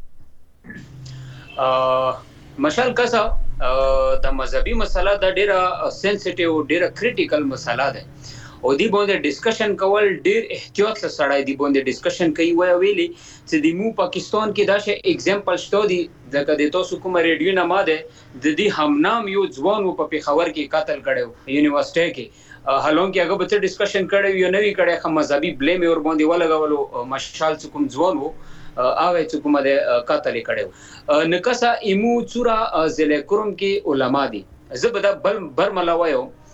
باندې مشال کسا د مذهبي مسله د ډیره سنسټیو ډیره کریټیکل مسله ده او دی باندې ډیسکشن کول ډیر احتیاط سره دی باندې ډیسکشن کوي ویلي چې د مو پاکستان کې دا شی اگزامپل شته دي ځکه د تاسو کوم ریډیو نه ماده د دې همنام یو ځوان په پیښور کې قتل کړو یونیورسيټي کې حالانکه هغه به ډیسکشن کړو یو نوی کړي خو مذهبي بلیم ور باندې ولګولو مشال کوم ځوان وو هغه چې کومه د قتل کړو نکاسا ایمو چورا ضلع کوم کې علما دي زبده برملا وایو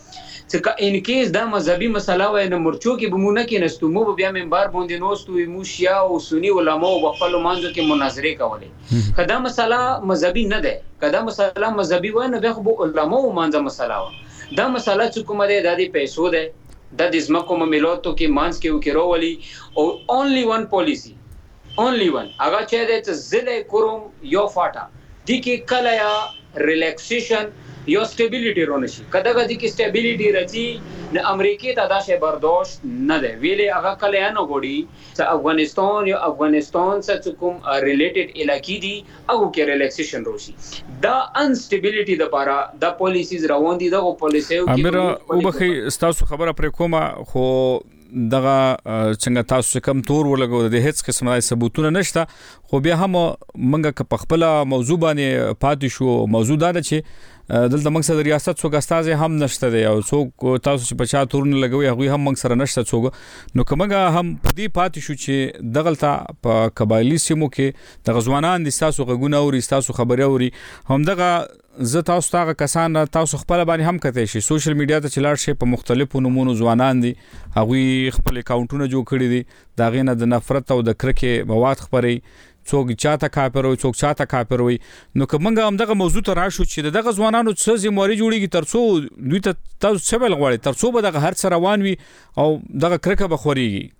چې ان کیس دا مذهبي مسله وای نه مرچو کې بمونه کې نستو مو بیا منبر باندې نوستو مو شیا او سنی علماء او خپل مانځو کې مناظره کولې کدا مسله مذهبي نه ده کدا مسله مذهبي وای نه به علماء او مانځه مسله و دا مسله چې کومه ده د پیسو ده د دزمکو مملوتو کې مانځ کې وکړولي او only one policy هغه چې د زله کوم یو فاټا د کې کله یا ریلیکسیشن یو سټیبিলিټي رونشي کدا غدي کې سټیبিলিټي راځي د امریکای ته دا شی برداشت نه دی ویلې هغه کله نه غوړي چې افغانستان سره کوم ریلیټډ علاقې دي هغه کې ریلیکسیشن روشي دا انسټیبিলিټي د لپاره د پالیسیز روان دي دغه پالیسي او امیر او بخي تاسو خبره پر کومه خو دغه څنګه تاسو کم تور ولګو د هیڅ قسمه ثبوتونه نشته خو بیا هم منګه په خپل موضوع باندې پاتې شو موضوع دا چې دلته موږ سره ریاست څوک استاد هم نشته دی او څوک تاسو چې په چا تورن لګوي هغه هم موږ سره نشته څوک نو کومه هم په دې پاتې شو چې دغلته په قبایلی سیمو کې د غزوانان د تاسو غوونه او تاسو خبري اوري هم دغه زه تاسو ته کسان تاسو خپل باندې هم کته شي سوشل میډیا ته چلاړ شي په مختلفو نمونو ځوانان دي هغه خپل اکاونټونه جوړ کړی دي دا غینه د نفرت او د کرکه مواد خبري څوک چاته کافر وي څوک چاته کافر وي نو کومه هم دغه موضوع ته راشو چې دغه ځوانانو څه زمواري جوړیږي ترڅو دوی ته تاسو څه بل غواړي ترڅو به دغه هر څه روان وي او دغه کرکه بخوريږي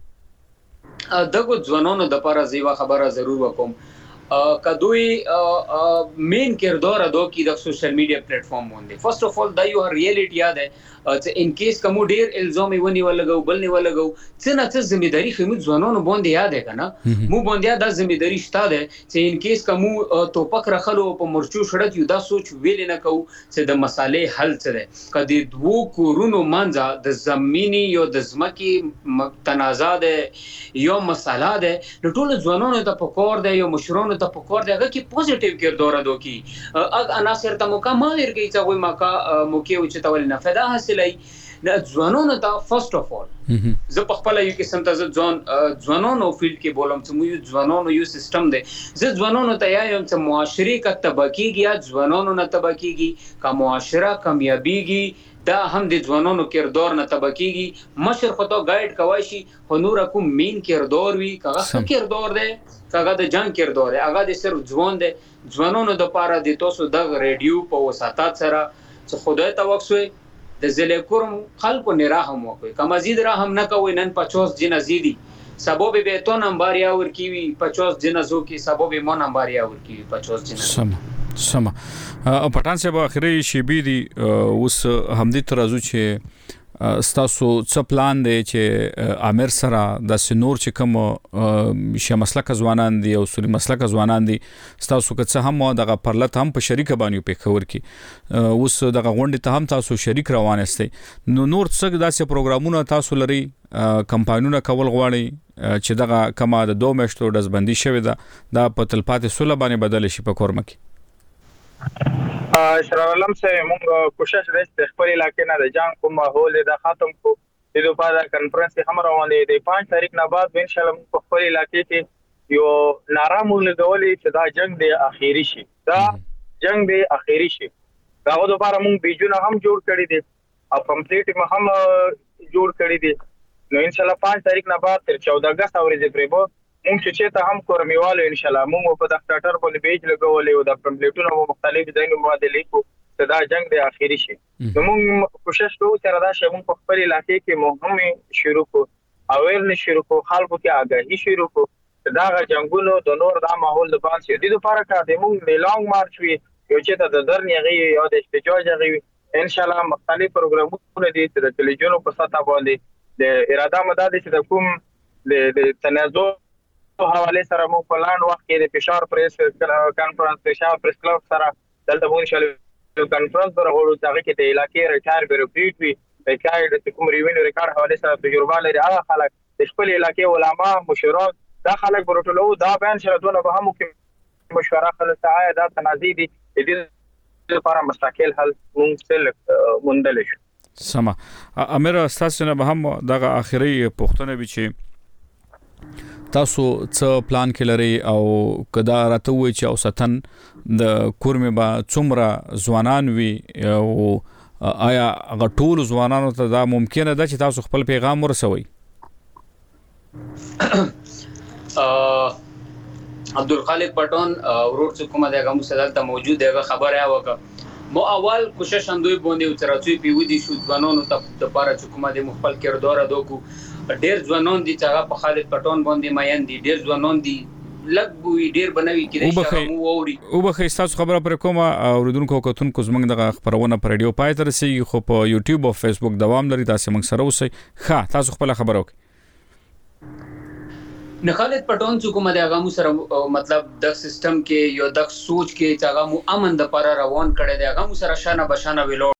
دغه ځوانانو د لپاره زیوا خبره ضرور وکم کدوی مین کردار ادا کی د سوشل میډیا پلیټ فارم باندې فرست اف ال دا یو ریالټی یاد ہے چې ان کیس کوم ډیر الزام ونی ولګو بل نه ولګو څه نه څه ځمېداري خمو ځوانانو باندې یاد ہے کنه مو باندې دا ځمېداري شته ده چې ان کیس کوم توپک رخلو په مرچو شړت یو دا سوچ ویل نه کو چې د مسالې حل څه ده کدي دوه کورونو منځه د زمینی یو د زمکی تنازع ده یو مساله ده نو ټول ځوانانو ته پکور ده یو مشرانو ته پکور ده هغه کې پوزټیو کردار ادا کی اګ عناصر ته مکمل ورګی چې وای ماکا موکي او چې تول نه فدا حاصلای نه ځوانانو ته فرست اف ال زه په خپل یو قسم ته ځوانانو فیلډ کې بولم چې مو یو ځوانانو یو سیستم دی زه ځوانانو ته یایم چې معاشري کا تبکیږي یا ځوانانو نه تبکیږي کا معاشره کامیابیږي دا هم د ځوانانو کردار نه تبکیږي مشر خو ته گایډ کوي شي خو نور کوم مین کردار وی کاغه کردار دی کاغه د جنگ کردار دی هغه د صرف ځوان دی ځوانانو د پاره د تاسو د ریډیو په وساتات سره چې خدای توکسوي د زله کوم خلکو نه راهم وکوي کما زید راهم نه کوي نن 50 جن زیدي سبب به تو نمبر یا ور کیوي 50 جنازو کې سبب مو نمبر یا ور کیوي 50 جنازو سم پټان صاحب اخري شیبي دي اوس همدې ترازو چې ستاسو څه پلان دی چې امیر سره د سنور چې کوم شه مسلک ځوانان دي او سوري مسلک ځوانان دي ستاسو که څه هم دغه پرلط هم په شریک باندې په خبر کې اوس دغه غونډه ته هم تاسو شریک روان استئ نو نور څه داسې پروګرامونه تاسو لري کمپاینونه کول غواړي چې دغه کما د 2 میاشتو دزبندي شوی دا په تلپاتې سوله باندې بدل شي په کورمه کې شرف علم سے مونږ کوشش وکړو خپل علاقې نه د جنگ کوم ماحول د ختم کو د لپاره کانفرنس هم روانې دی 5 تاریخ نه بعد ان شاء الله په خپل علاقې کې یو نارامول غولې چې دا جنگ د اخیری شي دا جنگ د اخیری شي داغه لپاره مونږ بیجونه هم جوړ کړی دي او کمپلیټ هم جوړ کړی دي نو ان شاء الله 5 تاریخ نه بعد تر 14 اگست اورې پرېبو مونږ چې ته هم کورمیواله ان شاء الله مونږ په دغه ټاټر په پیج لګولې او د کمپلیټونو مختلف ځایونو باندې لیکو چې دا جنگ د اخیری شي نو مونږ کوشش کوو چې دا شی مونږ په خپل علاقې کې مهمه شروع کو اویرنس شروع کو خلکو کې آگاهي شروع کو دا جنگونو د نور د ماحول د پانس یو د لپاره کا د مونږ د لانګ مارچ وی یو چې د درنې غي او د احتجاج غي ان شاء الله مختلف پروګرامونه دي چې د ټلویزیون په ساته باندې د اراده مدد چې د کوم د تنازع په حواله سره مو په لاند وخت کې د فشار پریس کانفرنس فشار پریس کلب سره دلته مو ان شاء الله کانفرنس درغړو چې کې د علاقې ریټایر بیروکریټ وی ریکارډ د کوم ریوینو ریکارډ حواله سره تجربه لري هغه خلک د خپل علاقې علما مشران دا خلک برټلو دا بیان شره دونه به هم کې مشوره خلک ساعه دا تنازع دي د دې لپاره مستقل حل مونږ سره مندل شو سما امیر استاسو نه به هم دغه اخري پښتنه به چې تاسو څه پلان کې لري او کدا راته وای چې اوساتن د کورمه با څومره ځوانان وي او آیا هغه ټول ځوانانو ته دا ممکنه ده چې تاسو خپل پیغام ورسوي؟ عبدالخالق پټون ورور چې کومه دغه مسدل ته موجود دی خبره وکړه مو اول کوشش اندوی باندې ترڅو پیودي شو ځوانانو ته د پاره چې کومه د مخبل کردار ادوکو ډیر ځوانان دي چې هغه په خالد پټون باندې ماین دي ډیر ځوانان دي لګوي ډیر بنوي کې شرمو ووري او به تاسو خبره پر کومه اوریدونکو کوتونکو زمنګ دغه خبرونه پر رادیو پای تر سي خو په یوټیوب او فیسبوک دوام لري تاسو موږ سره اوسئ ښه تاسو خپل خبره وکړئ نه خالد پټون چې کومه دغه مو سره مطلب د سیستم کې یو د سوچ کې چې هغه مو امن د پر روان کړي دی هغه مو سره شانه بشانه ویلو